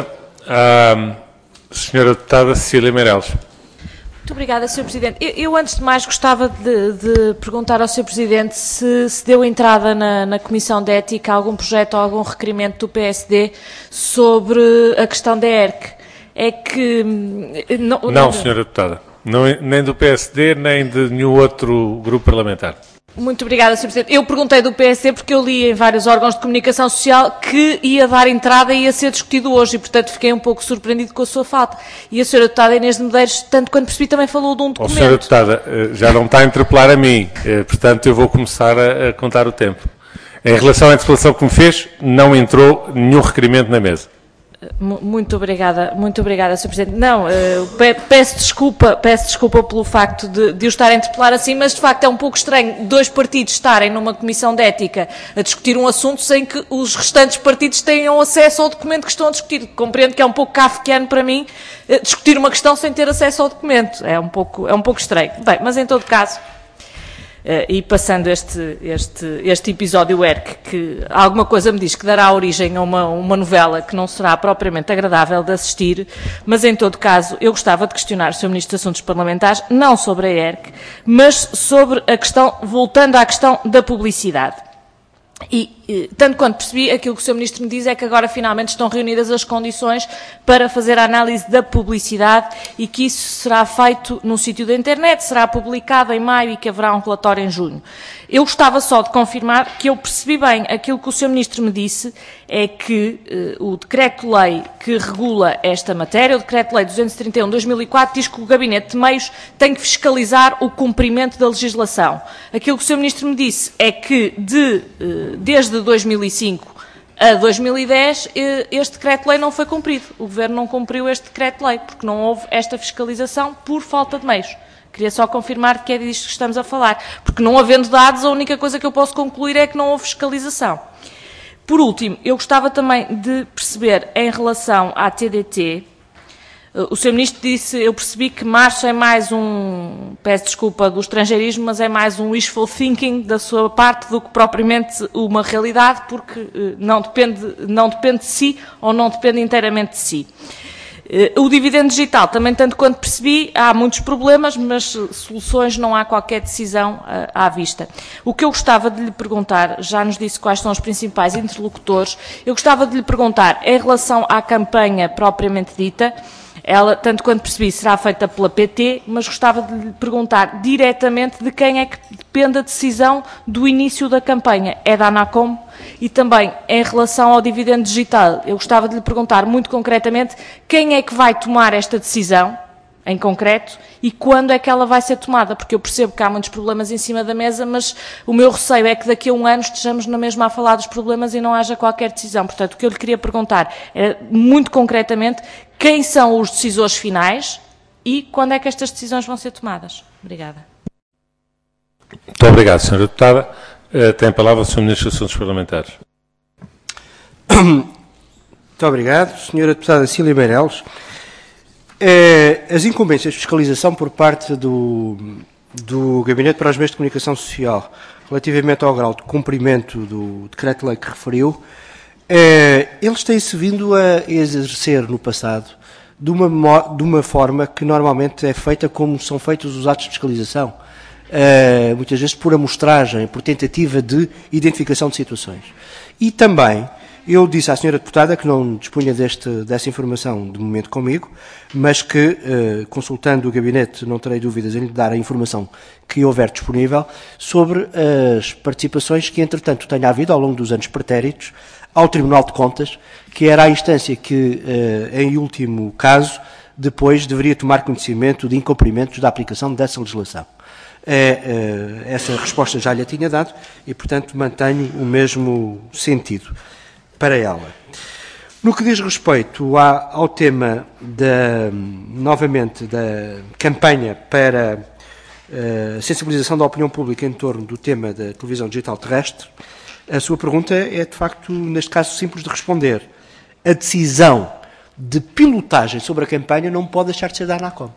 à senhora deputada Cecília Meireles. Muito obrigada, senhor Presidente. Eu, eu, antes de mais, gostava de, de perguntar ao senhor Presidente se, se deu entrada na, na Comissão de Ética a algum projeto ou algum requerimento do P S D sobre a questão da E R C. É que... Não, não, não senhora deputada. Não, nem do P S D, nem de nenhum outro grupo parlamentar. Muito obrigada, senhor Presidente. Eu perguntei do P S D porque eu li em vários órgãos de comunicação social que ia dar entrada e ia ser discutido hoje e, portanto, fiquei um pouco surpreendido com a sua falta. E a senhora deputada Inês de Medeiros, tanto quanto percebi, também falou de um documento. Oh, senhora deputada, já não está a interpelar a mim, portanto, eu vou começar a, a contar o tempo. Em relação à interpelação que me fez, não entrou nenhum requerimento na mesa. Muito obrigada, muito obrigada, senhor Presidente. Não, peço desculpa, peço desculpa pelo facto de, de o estar a interpelar assim, mas de facto é um pouco estranho dois partidos estarem numa comissão de ética a discutir um assunto sem que os restantes partidos tenham acesso ao documento que estão a discutir. Compreendo que é um pouco kafkiano para mim discutir uma questão sem ter acesso ao documento. É um pouco, é um pouco estranho. Bem, mas em todo caso... Uh, e passando este, este, este episódio E R C, que alguma coisa me diz que dará origem a uma, uma novela que não será propriamente agradável de assistir, mas em todo caso eu gostava de questionar o senhor Ministro dos Assuntos Parlamentares, não sobre a E R C, mas sobre a questão, voltando à questão da publicidade. E, tanto quanto percebi, aquilo que o senhor Ministro me diz é que agora finalmente estão reunidas as condições para fazer a análise da publicidade e que isso será feito num sítio da internet, será publicado em maio e que haverá um relatório em junho. Eu gostava só de confirmar que eu percebi bem aquilo que o senhor Ministro me disse, é que eh, o decreto-lei que regula esta matéria, o decreto-lei duzentos e trinta e um de dois mil e quatro, diz que o Gabinete de Meios tem que fiscalizar o cumprimento da legislação. Aquilo que o senhor Ministro me disse é que de, eh, desde dois mil e cinco a dois mil e dez eh, este decreto-lei não foi cumprido. O Governo não cumpriu este decreto-lei porque não houve esta fiscalização por falta de meios. Queria só confirmar que é disto que estamos a falar, porque não havendo dados, a única coisa que eu posso concluir é que não houve fiscalização. Por último, eu gostava também de perceber, em relação à T D T, o senhor Ministro disse, eu percebi que março é mais um, peço desculpa do estrangeirismo, mas é mais um wishful thinking da sua parte do que propriamente uma realidade, porque não depende, não depende de si ou não depende inteiramente de si. O dividendo digital, também tanto quanto percebi, há muitos problemas, mas soluções não há qualquer decisão à vista. O que eu gostava de lhe perguntar, já nos disse quais são os principais interlocutores, eu gostava de lhe perguntar, em relação à campanha propriamente dita, ela, tanto quanto percebi, será feita pela P T, mas gostava de lhe perguntar diretamente de quem é que depende a decisão do início da campanha. É da ANACOM? E também, em relação ao dividendo digital, eu gostava de lhe perguntar muito concretamente quem é que vai tomar esta decisão, em concreto, e quando é que ela vai ser tomada, porque eu percebo que há muitos problemas em cima da mesa, mas o meu receio é que daqui a um ano estejamos na mesma a falar dos problemas e não haja qualquer decisão. Portanto, o que eu lhe queria perguntar é, muito concretamente, quem são os decisores finais e quando é que estas decisões vão ser tomadas. Obrigada. Muito obrigado, senhora Deputada. Uh, tem a palavra o senhor Ministro dos Assuntos Parlamentares. Muito obrigado, senhora Deputada Cecília Meireles. As incumbências de fiscalização por parte do, do Gabinete para os Meios de Comunicação Social relativamente ao grau de cumprimento do decreto-lei que referiu, eles têm-se vindo a exercer no passado de uma, de uma forma que normalmente é feita como são feitos os atos de fiscalização, uh, muitas vezes por amostragem, por tentativa de identificação de situações. E também, eu disse à senhora deputada que não dispunha deste, dessa informação de momento comigo, mas que, uh, consultando o gabinete, não terei dúvidas em lhe dar a informação que houver disponível sobre as participações que, entretanto, tenha havido ao longo dos anos pretéritos ao Tribunal de Contas, que era a instância que, uh, em último caso, depois deveria tomar conhecimento de incumprimentos da aplicação dessa legislação. É, uh, essa resposta já lhe tinha dado e, portanto, mantenho o mesmo sentido para ela. No que diz respeito a, ao tema, da, novamente, da campanha para a uh, sensibilização da opinião pública em torno do tema da televisão digital terrestre, a sua pergunta é, de facto, neste caso, simples de responder. A decisão de pilotagem sobre a campanha não pode deixar de ser da ANACOM.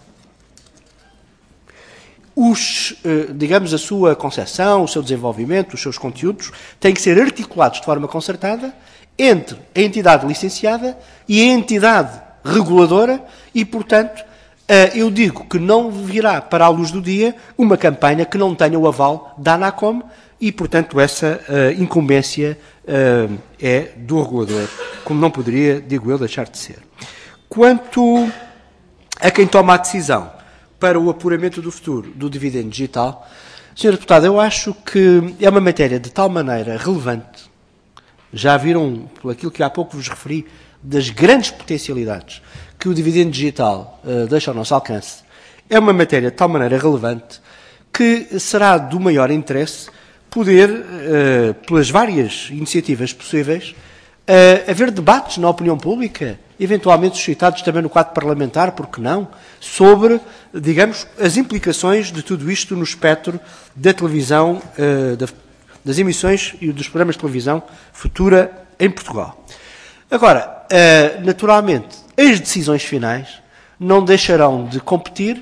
Os, digamos, a sua concepção, o seu desenvolvimento, os seus conteúdos, têm que ser articulados de forma concertada entre a entidade licenciada e a entidade reguladora e, portanto, eu digo que não virá para a luz do dia uma campanha que não tenha o aval da ANACOM e, portanto, essa uh, incumbência uh, é do regulador, como não poderia, digo eu, deixar de ser. Quanto a quem toma a decisão para o apuramento do futuro do dividendo digital, senhora Deputada, eu acho que é uma matéria de tal maneira relevante, já viram, por aquilo que há pouco vos referi, das grandes potencialidades que o dividendo digital uh, deixa ao nosso alcance, é uma matéria de tal maneira relevante que será do maior interesse poder, uh, pelas várias iniciativas possíveis, uh, haver debates na opinião pública, eventualmente suscitados também no quadro parlamentar, porque não, sobre, digamos, as implicações de tudo isto no espectro da televisão, uh, da, das emissões e dos programas de televisão futura em Portugal. Agora, uh, naturalmente, as decisões finais não deixarão de competir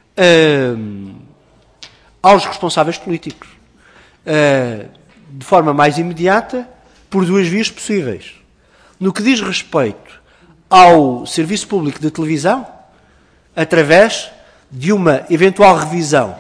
uh, aos responsáveis políticos. Uh, de forma mais imediata, por duas vias possíveis. No que diz respeito ao Serviço Público de Televisão, através de uma eventual revisão,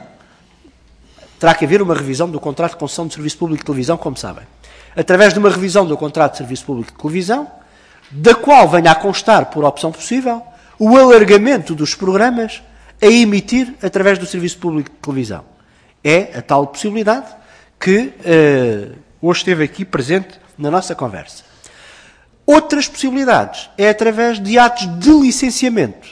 terá que haver uma revisão do contrato de concessão de Serviço Público de Televisão, como sabem, através de uma revisão do contrato de Serviço Público de Televisão, da qual venha a constar, por opção possível, o alargamento dos programas a emitir através do Serviço Público de Televisão. É a tal possibilidade que uh, hoje esteve aqui presente na nossa conversa. Outras possibilidades é através de atos de licenciamento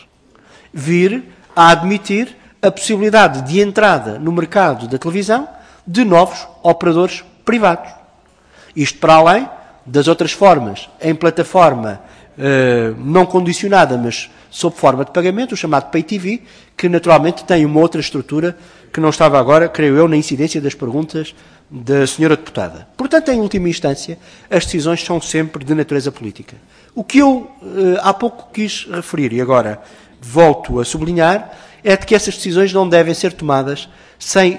vir a admitir a possibilidade de entrada no mercado da televisão de novos operadores privados. Isto para além das outras formas, em plataforma uh, não condicionada, mas sob forma de pagamento, o chamado Pay T V, que naturalmente tem uma outra estrutura que não estava agora, creio eu, na incidência das perguntas da senhora deputada. Portanto, em última instância, as decisões são sempre de natureza política. O que eu uh, há pouco quis referir, e agora volto a sublinhar, é de que essas decisões não devem ser tomadas sem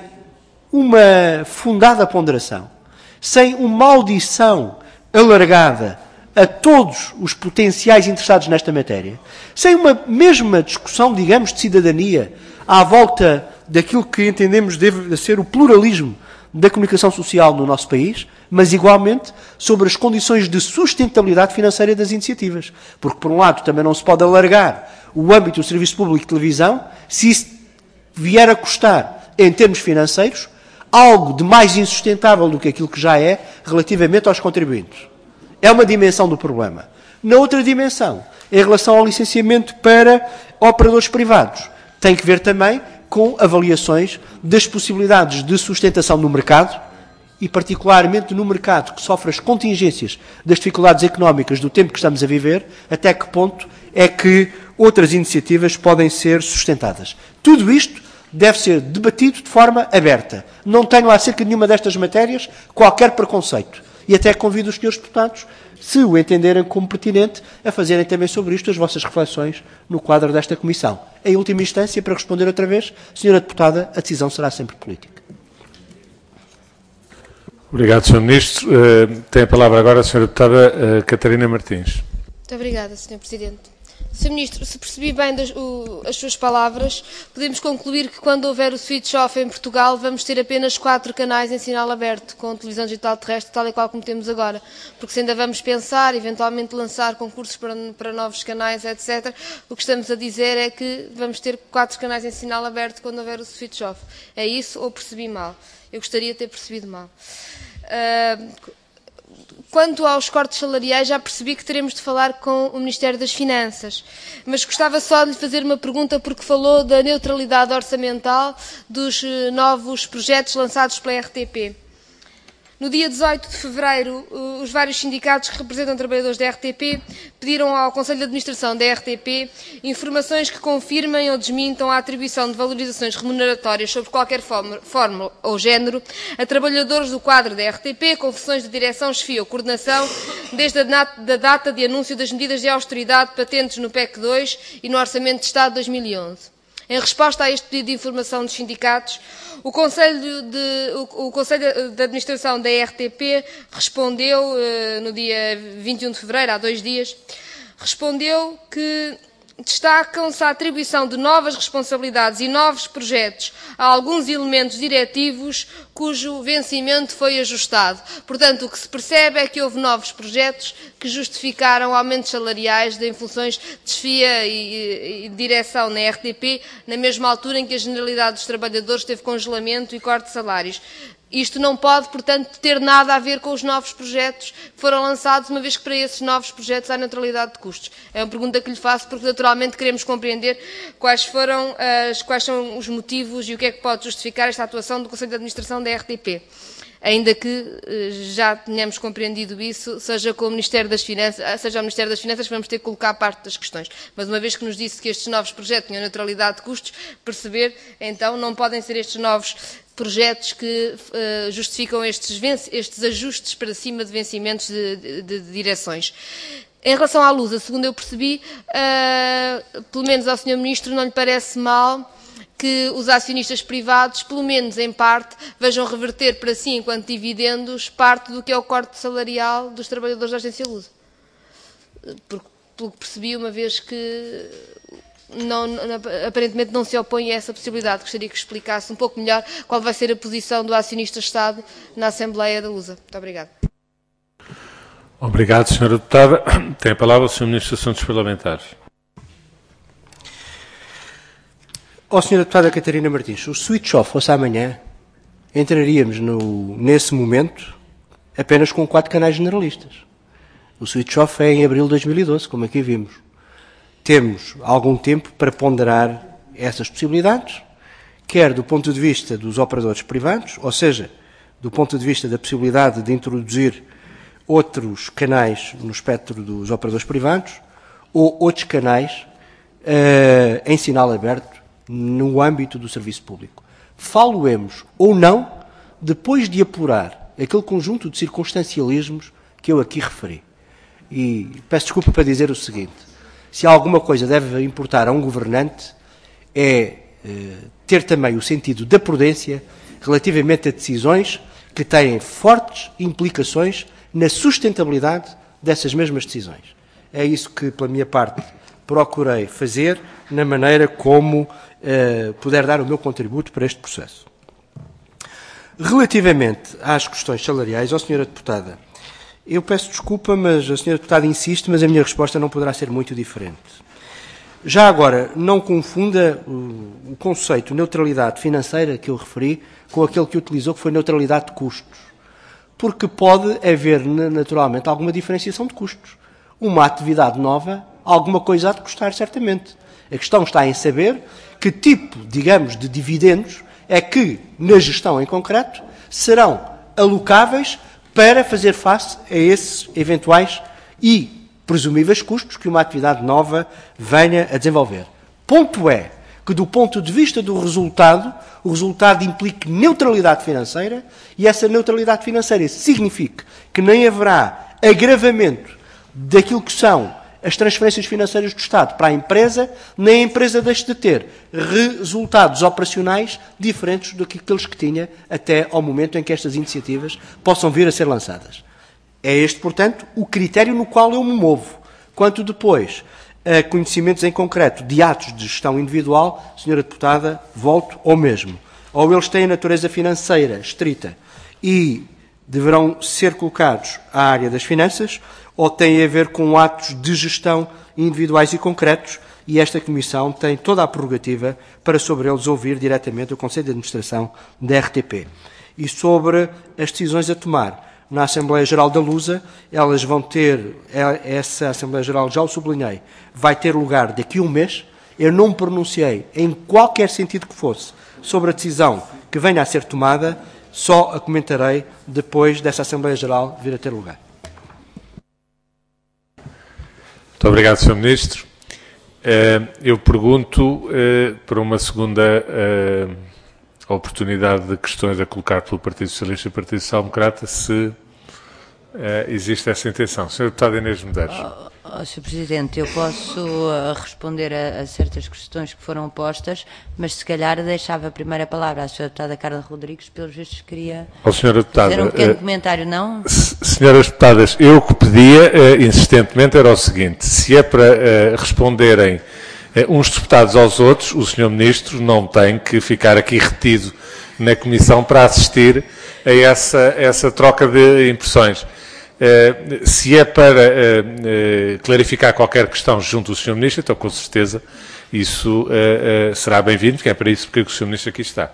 uma fundada ponderação, sem uma audição alargada a todos os potenciais interessados nesta matéria, sem uma mesma discussão, digamos, de cidadania à volta daquilo que entendemos deve ser o pluralismo da comunicação social no nosso país, mas igualmente sobre as condições de sustentabilidade financeira das iniciativas. Porque, por um lado, também não se pode alargar o âmbito do Serviço Público de Televisão se isso vier a custar, em termos financeiros, algo de mais insustentável do que aquilo que já é relativamente aos contribuintes. É uma dimensão do problema. Na outra dimensão, em relação ao licenciamento para operadores privados, tem que ver também com avaliações das possibilidades de sustentação no mercado e particularmente no mercado que sofre as contingências das dificuldades económicas do tempo que estamos a viver, até que ponto é que outras iniciativas podem ser sustentadas. Tudo isto deve ser debatido de forma aberta. Não tenho acerca de nenhuma destas matérias qualquer preconceito. E até convido os senhores deputados, se o entenderem como pertinente, a fazerem também sobre isto as vossas reflexões no quadro desta comissão. Em última instância, para responder outra vez, senhora deputada, a decisão será sempre política. Obrigado, senhor Ministro. Uh, tem a palavra agora a senhora deputada uh, Catarina Martins. Muito obrigada, senhor Presidente. senhor Ministro, se percebi bem das, o, as suas palavras, podemos concluir que quando houver o switch off em Portugal vamos ter apenas quatro canais em sinal aberto, com televisão digital terrestre, tal e qual como temos agora. Porque se ainda vamos pensar, eventualmente lançar concursos para, para novos canais, etcétera, o que estamos a dizer é que vamos ter quatro canais em sinal aberto quando houver o switch off. É isso ou percebi mal? Eu gostaria de ter percebido mal. Uh, Quanto aos cortes salariais, já percebi que teremos de falar com o Ministério das Finanças. Mas gostava só de lhe fazer uma pergunta, porque falou da neutralidade orçamental dos novos projetos lançados pela R T P. No dia dezoito de fevereiro, os vários sindicatos que representam trabalhadores da R T P pediram ao Conselho de Administração da R T P informações que confirmem ou desmintam a atribuição de valorizações remuneratórias sobre qualquer forma, forma ou género a trabalhadores do quadro da R T P, com funções de direção, chefia ou coordenação, desde a da data de anúncio das medidas de austeridade patentes no P E C dois e no Orçamento de Estado de dois mil e onze. Em resposta a este pedido de informação dos sindicatos, o Conselho de, o, o Conselho de Administração da R T P respondeu, no dia vinte e um de fevereiro, há dois dias, respondeu que destacam-se a atribuição de novas responsabilidades e novos projetos a alguns elementos diretivos cujo vencimento foi ajustado. Portanto, o que se percebe é que houve novos projetos que justificaram aumentos salariais em funções de chefia e, e, e direção na R T P, na mesma altura em que a generalidade dos trabalhadores teve congelamento e corte de salários. Isto não pode, portanto, ter nada a ver com os novos projetos que foram lançados, uma vez que para esses novos projetos há neutralidade de custos. É uma pergunta que lhe faço porque, naturalmente, queremos compreender quais foram as, quais são os motivos e o que é que pode justificar esta atuação do Conselho de Administração da R T P. Ainda que já tenhamos compreendido isso, seja com o Ministério das Finanças, seja o Ministério das Finanças, vamos ter que colocar parte das questões. Mas uma vez que nos disse que estes novos projetos tinham neutralidade de custos, perceber, então, não podem ser estes novos projetos que uh, justificam estes, estes ajustes para cima de vencimentos de, de, de direções. Em relação à Lusa, segundo eu percebi, uh, pelo menos ao senhor Ministro não lhe parece mal que os acionistas privados, pelo menos em parte, vejam reverter para si, enquanto dividendos, parte do que é o corte salarial dos trabalhadores da agência Lusa. Porque, pelo que percebi, uma vez que Não, não, aparentemente não se opõe a essa possibilidade. Gostaria que explicasse um pouco melhor qual vai ser a posição do acionista-Estado na Assembleia da Lusa. Muito obrigado. Obrigado, senhora Deputada. Tem a palavra o senhor Ministro dos Assuntos Parlamentares. Ó, oh, senhora Deputada Catarina Martins, o switch off fosse amanhã, entraríamos no, nesse momento apenas com quatro canais generalistas. O switch off é em abril de dois mil e doze, como aqui vimos. Temos algum tempo para ponderar essas possibilidades, quer do ponto de vista dos operadores privados, ou seja, do ponto de vista da possibilidade de introduzir outros canais no espectro dos operadores privados, ou outros canais uh, em sinal aberto no âmbito do serviço público. Falo-emos ou não depois de apurar aquele conjunto de circunstancialismos que eu aqui referi. E peço desculpa para dizer o seguinte: se alguma coisa deve importar a um governante é eh, ter também o sentido da prudência relativamente a decisões que têm fortes implicações na sustentabilidade dessas mesmas decisões. É isso que, pela minha parte, procurei fazer na maneira como eh, puder dar o meu contributo para este processo. Relativamente às questões salariais, ó senhora Deputada, eu peço desculpa, mas a senhora Deputada insiste, mas a minha resposta não poderá ser muito diferente. Já agora, não confunda o, o conceito de neutralidade financeira que eu referi com aquele que utilizou, que foi neutralidade de custos. Porque pode haver, naturalmente, alguma diferenciação de custos. Uma atividade nova, alguma coisa há de custar, certamente. A questão está em saber que tipo, digamos, de dividendos é que, na gestão em concreto, serão alocáveis para fazer face a esses eventuais e presumíveis custos que uma atividade nova venha a desenvolver. Ponto é que, do ponto de vista do resultado, o resultado implique neutralidade financeira e essa neutralidade financeira significa que nem haverá agravamento daquilo que são as transferências financeiras do Estado para a empresa, nem a empresa deixe de ter resultados operacionais diferentes do que aqueles que tinha até ao momento em que estas iniciativas possam vir a ser lançadas. É este, portanto, o critério no qual eu me movo. Quanto depois a conhecimentos em concreto de atos de gestão individual, senhora Deputada, volto ao mesmo. Ou eles têm natureza financeira estrita e deverão ser colocados à área das finanças, ou têm a ver com atos de gestão individuais e concretos, e esta Comissão tem toda a prerrogativa para sobre eles ouvir diretamente o Conselho de Administração da R T P. E sobre as decisões a tomar na Assembleia Geral da Lusa, elas vão ter, essa Assembleia Geral, já o sublinhei, vai ter lugar daqui a um mês. Eu não me pronunciei em qualquer sentido que fosse sobre a decisão que venha a ser tomada, só a comentarei depois dessa Assembleia Geral vir a ter lugar. Muito obrigado, senhor Ministro. Eu pergunto, para uma segunda oportunidade de questões a colocar pelo Partido Socialista e o Partido Social Democrata, se existe essa intenção. senhora Deputada Inês Medeiros. Oh, oh, senhor Presidente, eu posso uh, responder a, a certas questões que foram postas, mas se calhar deixava a primeira palavra à senhora Deputada Carla Rodrigues, pelos vistos queria oh, senhora Deputada, fazer um pequeno uh, comentário, não? Senhoras Deputadas, eu o que pedia uh, insistentemente era o seguinte: se é para uh, responderem uh, uns deputados aos outros, o senhor Ministro não tem que ficar aqui retido na Comissão para assistir a essa, a essa troca de impressões. Uh, se é para uh, uh, clarificar qualquer questão junto do senhor Ministro, então com certeza isso uh, uh, será bem-vindo, porque é para isso que o senhor Ministro aqui está.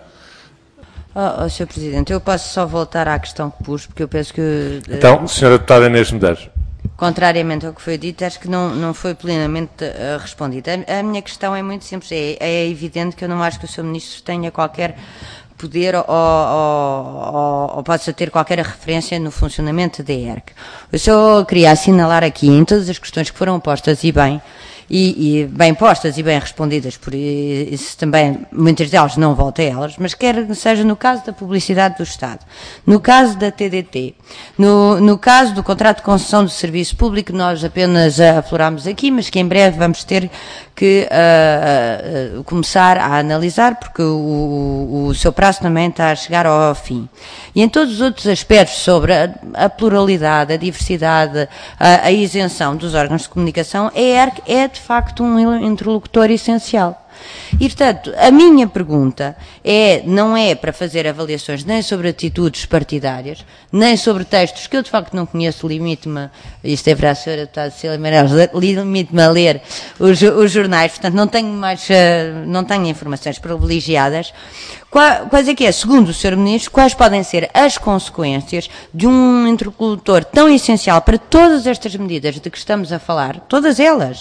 Oh, oh, senhor Presidente, eu posso só voltar à questão que pus, porque eu penso que... Uh, então, senhora Deputada Inês Medeiros. Contrariamente ao que foi dito, acho que não, não foi plenamente uh, respondido. A, a minha questão é muito simples. É, é evidente que eu não acho que o senhor Ministro tenha qualquer poder ou, ou, ou, ou possa ter qualquer referência no funcionamento da E R C. Eu só queria assinalar aqui, em todas as questões que foram postas e bem, e, e bem postas e bem respondidas, por isso também muitas delas não volto a elas, mas quer seja no caso da publicidade do Estado, no caso da T D T, no, no caso do contrato de concessão do serviço público, nós apenas aflorámos aqui, mas que em breve vamos ter que uh, uh, começar a analisar, porque o, o, o seu prazo também está a chegar ao fim. E em todos os outros aspectos sobre a, a pluralidade, a diversidade, a, a isenção dos órgãos de comunicação, a E R C é de facto um interlocutor essencial. E, portanto, a minha pergunta é, não é para fazer avaliações nem sobre atitudes partidárias, nem sobre textos que eu de facto não conheço, limite-me, isto é para a senhora deputada Cecília Meirelles, limite-me a ler os, os jornais, portanto não tenho mais, não tenho informações privilegiadas. Quais é que é, segundo o senhor Ministro, quais podem ser as consequências de um interlocutor tão essencial para todas estas medidas de que estamos a falar, todas elas,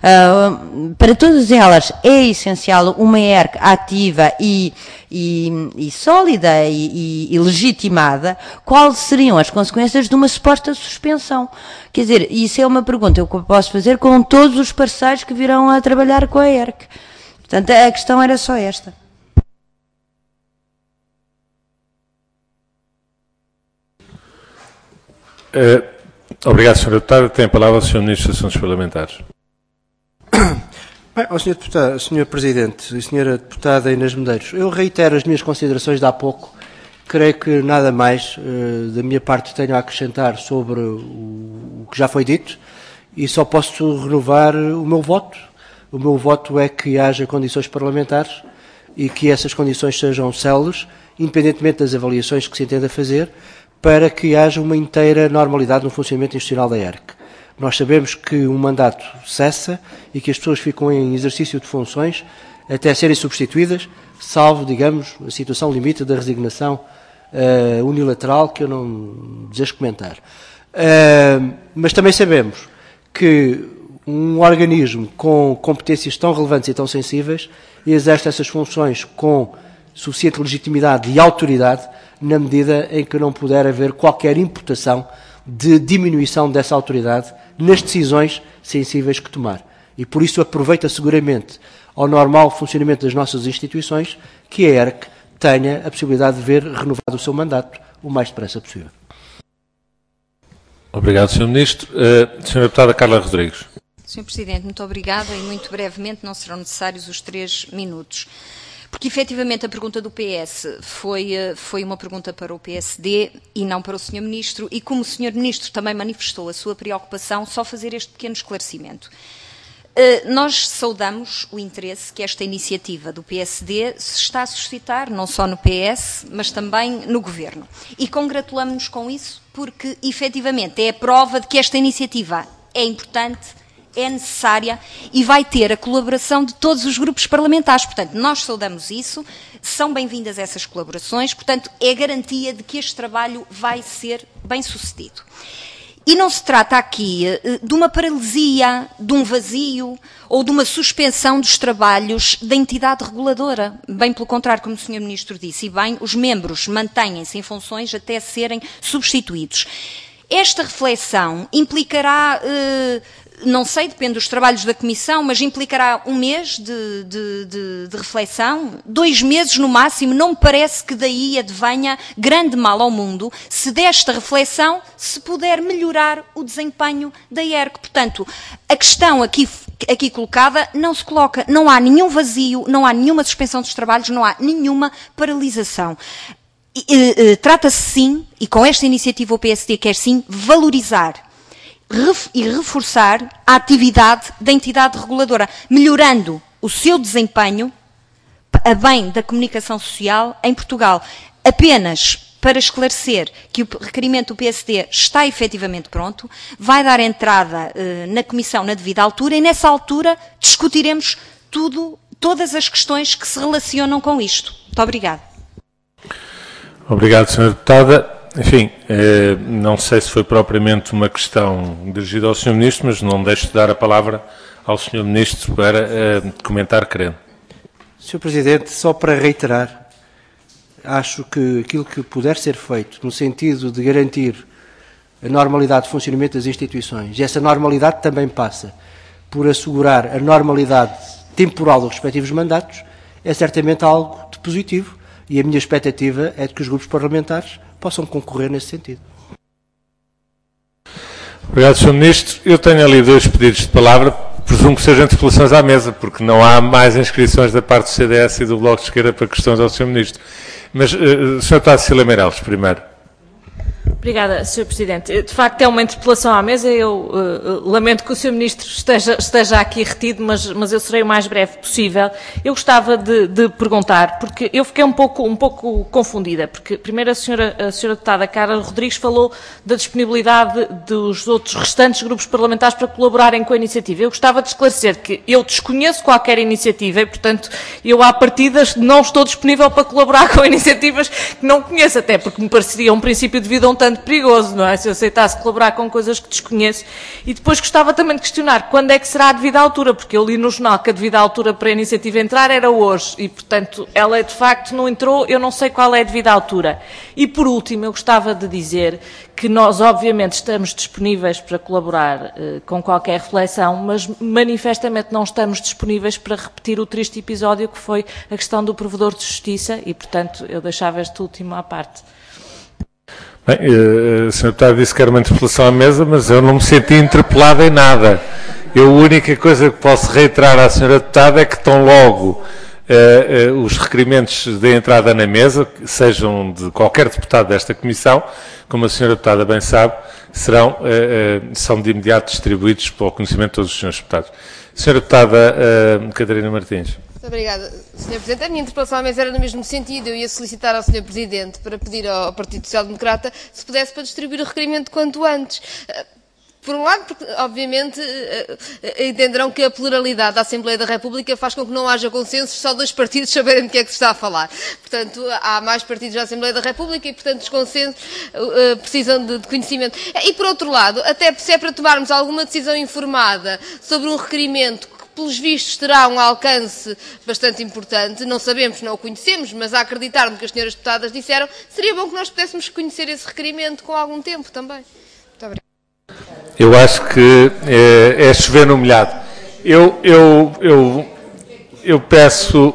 uh, para todas elas é essencial uma E R C ativa e, e, e sólida e, e, e legitimada. Quais seriam as consequências de uma suposta suspensão? Quer dizer, isso é uma pergunta que eu posso fazer com todos os parceiros que virão a trabalhar com a E R C. Portanto, a questão era só esta. Uh, obrigado, senhora Deputada. Tem a palavra o senhor Ministro dos Assuntos Parlamentares. Bem, ao senhor Deputado, senhor Presidente e senhora Deputada Inês Medeiros, eu reitero as minhas considerações de há pouco. Creio que nada mais uh, da minha parte tenho a acrescentar sobre o, o que já foi dito e só posso renovar o meu voto. O meu voto é que haja condições parlamentares e que essas condições sejam céleres, independentemente das avaliações que se entenda fazer, para que haja uma inteira normalidade no funcionamento institucional da E R C. Nós sabemos que um mandato cessa e que as pessoas ficam em exercício de funções até serem substituídas, salvo, digamos, a situação limite da resignação uh, unilateral, que eu não desejo comentar. Uh, mas também sabemos que um organismo com competências tão relevantes e tão sensíveis exerce essas funções com suficiente legitimidade e autoridade na medida em que não puder haver qualquer imputação de diminuição dessa autoridade nas decisões sensíveis que tomar. E por isso aproveita seguramente ao normal funcionamento das nossas instituições que a E R C tenha a possibilidade de ver renovado o seu mandato o mais depressa possível. Obrigado, senhor Ministro. Uh, senhora Deputada Carla Rodrigues. senhor Presidente, muito obrigada e muito brevemente, não serão necessários os três minutos. Porque, efetivamente, a pergunta do P S foi, foi uma pergunta para o P S D e não para o senhor Ministro, e como o senhor Ministro também manifestou a sua preocupação, só fazer este pequeno esclarecimento. Nós saudamos o interesse que esta iniciativa do P S D se está a suscitar, não só no P S, mas também no Governo. E congratulamos-nos com isso, porque, efetivamente, é a prova de que esta iniciativa é importante, é necessária e vai ter a colaboração de todos os grupos parlamentares. Portanto, nós saudamos isso, são bem-vindas essas colaborações, portanto, é garantia de que este trabalho vai ser bem-sucedido. E não se trata aqui de uma paralisia, de um vazio ou de uma suspensão dos trabalhos da entidade reguladora. Bem pelo contrário, como o senhor Ministro disse, e bem, os membros mantêm-se em funções até serem substituídos. Esta reflexão implicará, eh, não sei, depende dos trabalhos da Comissão, mas implicará um mês de, de, de, de reflexão, dois meses no máximo. Não me parece que daí advenha grande mal ao mundo se desta reflexão se puder melhorar o desempenho da I E R C. Portanto, a questão aqui, aqui colocada não se coloca, não há nenhum vazio, não há nenhuma suspensão dos trabalhos, não há nenhuma paralisação. Trata-se sim, e com esta iniciativa o P S D quer sim valorizar e reforçar a atividade da entidade reguladora, melhorando o seu desempenho a bem da comunicação social em Portugal. Apenas para esclarecer que o requerimento do P S D está efetivamente pronto, vai dar entrada eh, na Comissão na devida altura e nessa altura discutiremos tudo, todas as questões que se relacionam com isto. Muito obrigada. Obrigado, senhora Deputada. Enfim, eh, não sei se foi propriamente uma questão dirigida ao senhor Ministro, mas não deixo de dar a palavra ao senhor Ministro para eh, comentar, querendo. senhor Presidente, só para reiterar, acho que aquilo que puder ser feito no sentido de garantir a normalidade de funcionamento das instituições, e essa normalidade também passa por assegurar a normalidade temporal dos respectivos mandatos, é certamente algo de positivo. E a minha expectativa é de que os grupos parlamentares possam concorrer nesse sentido. Obrigado, senhor Ministro. Eu tenho ali dois pedidos de palavra. Presumo que sejam interpelações à mesa, porque não há mais inscrições da parte do C D S e do Bloco de Esquerda para questões ao senhor Ministro. Mas, uh, senhor Deputado Cecília Meireles, primeiro. Obrigada, senhor Presidente. De facto, é uma interpelação à mesa. Eu uh, lamento que o senhor Ministro esteja, esteja aqui retido, mas, mas eu serei o mais breve possível. Eu gostava de, de perguntar, porque eu fiquei um pouco, um pouco confundida, porque primeiro a senhora, a senhora deputada Carla Rodrigues falou da disponibilidade dos outros restantes grupos parlamentares para colaborarem com a iniciativa. Eu gostava de esclarecer que eu desconheço qualquer iniciativa e, portanto, eu à partida não estou disponível para colaborar com iniciativas que não conheço, até porque me pareceria um princípio de vida um tanto perigoso, não é? Se eu aceitasse colaborar com coisas que desconheço. E depois gostava também de questionar quando é que será a devida altura, porque eu li no jornal que a devida altura para a iniciativa entrar era hoje e, portanto, ela de facto não entrou, eu não sei qual é a devida altura. E, por último, eu gostava de dizer que nós, obviamente, estamos disponíveis para colaborar eh, com qualquer reflexão, mas manifestamente não estamos disponíveis para repetir o triste episódio que foi a questão do provedor de justiça e, portanto, eu deixava este último à parte. Bem, a senhora Deputada disse que era uma interpelação à mesa, mas eu não me senti interpelado em nada. Eu, a única coisa que posso reiterar à senhora Deputada é que tão logo uh, uh, os requerimentos de entrada na mesa, sejam de qualquer deputado desta Comissão, como a senhora Deputada bem sabe, serão, uh, uh, são de imediato distribuídos para o conhecimento de todos os senhores deputados. Senhora Deputada uh, Catarina Martins. Muito obrigada, senhor Presidente. A minha interpelação à mesa era no mesmo sentido. Eu ia solicitar ao senhor Presidente para pedir ao Partido Social Democrata se pudesse para distribuir o requerimento quanto antes. Por um lado, porque, obviamente, entenderão que a pluralidade da Assembleia da República faz com que não haja consensos só dois partidos saberem de que é que se está a falar. Portanto, há mais partidos na Assembleia da República e, portanto, os consensos uh, precisam de, de conhecimento. E, por outro lado, até se é para tomarmos alguma decisão informada sobre um requerimento que, pelos vistos, terá um alcance bastante importante, não sabemos, não o conhecemos, mas a acreditar no que as senhoras deputadas disseram, seria bom que nós pudéssemos conhecer esse requerimento com algum tempo também. Muito obrigada. Eu acho que é, é chover no molhado. Eu, eu, eu, eu peço,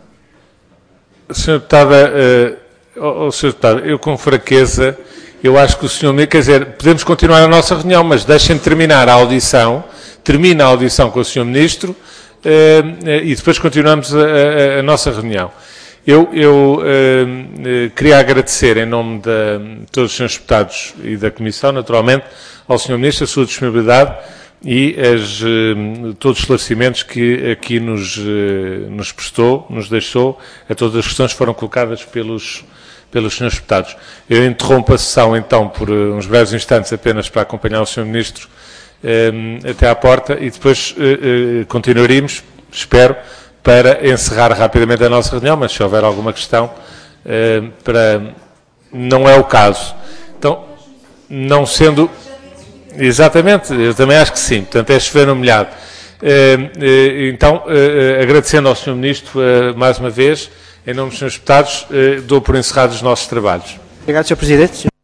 senhor Deputada, uh, oh, senhor Deputado, eu com fraqueza, eu acho que o senhor, quer dizer, podemos continuar a nossa reunião, mas deixem terminar a audição, termina a audição com o senhor Ministro uh, e depois continuamos a, a, a nossa reunião. Eu, eu uh, queria agradecer, em nome de todos os senhores deputados e da Comissão, naturalmente, ao senhor Ministro a sua disponibilidade e as, todos os esclarecimentos que aqui nos, nos prestou, nos deixou, a todas as questões que foram colocadas pelos, pelos senhores deputados. Eu interrompo a sessão, então, por uns breves instantes apenas para acompanhar o senhor Ministro até à porta e depois continuaremos, espero, para encerrar rapidamente a nossa reunião, mas se houver alguma questão, para... não é o caso. Então, não sendo... Exatamente, eu também acho que sim, portanto é chover no molhado. Então, agradecendo ao senhor Ministro mais uma vez, em nome dos senhores deputados, dou por encerrados os nossos trabalhos. Obrigado, senhor Presidente.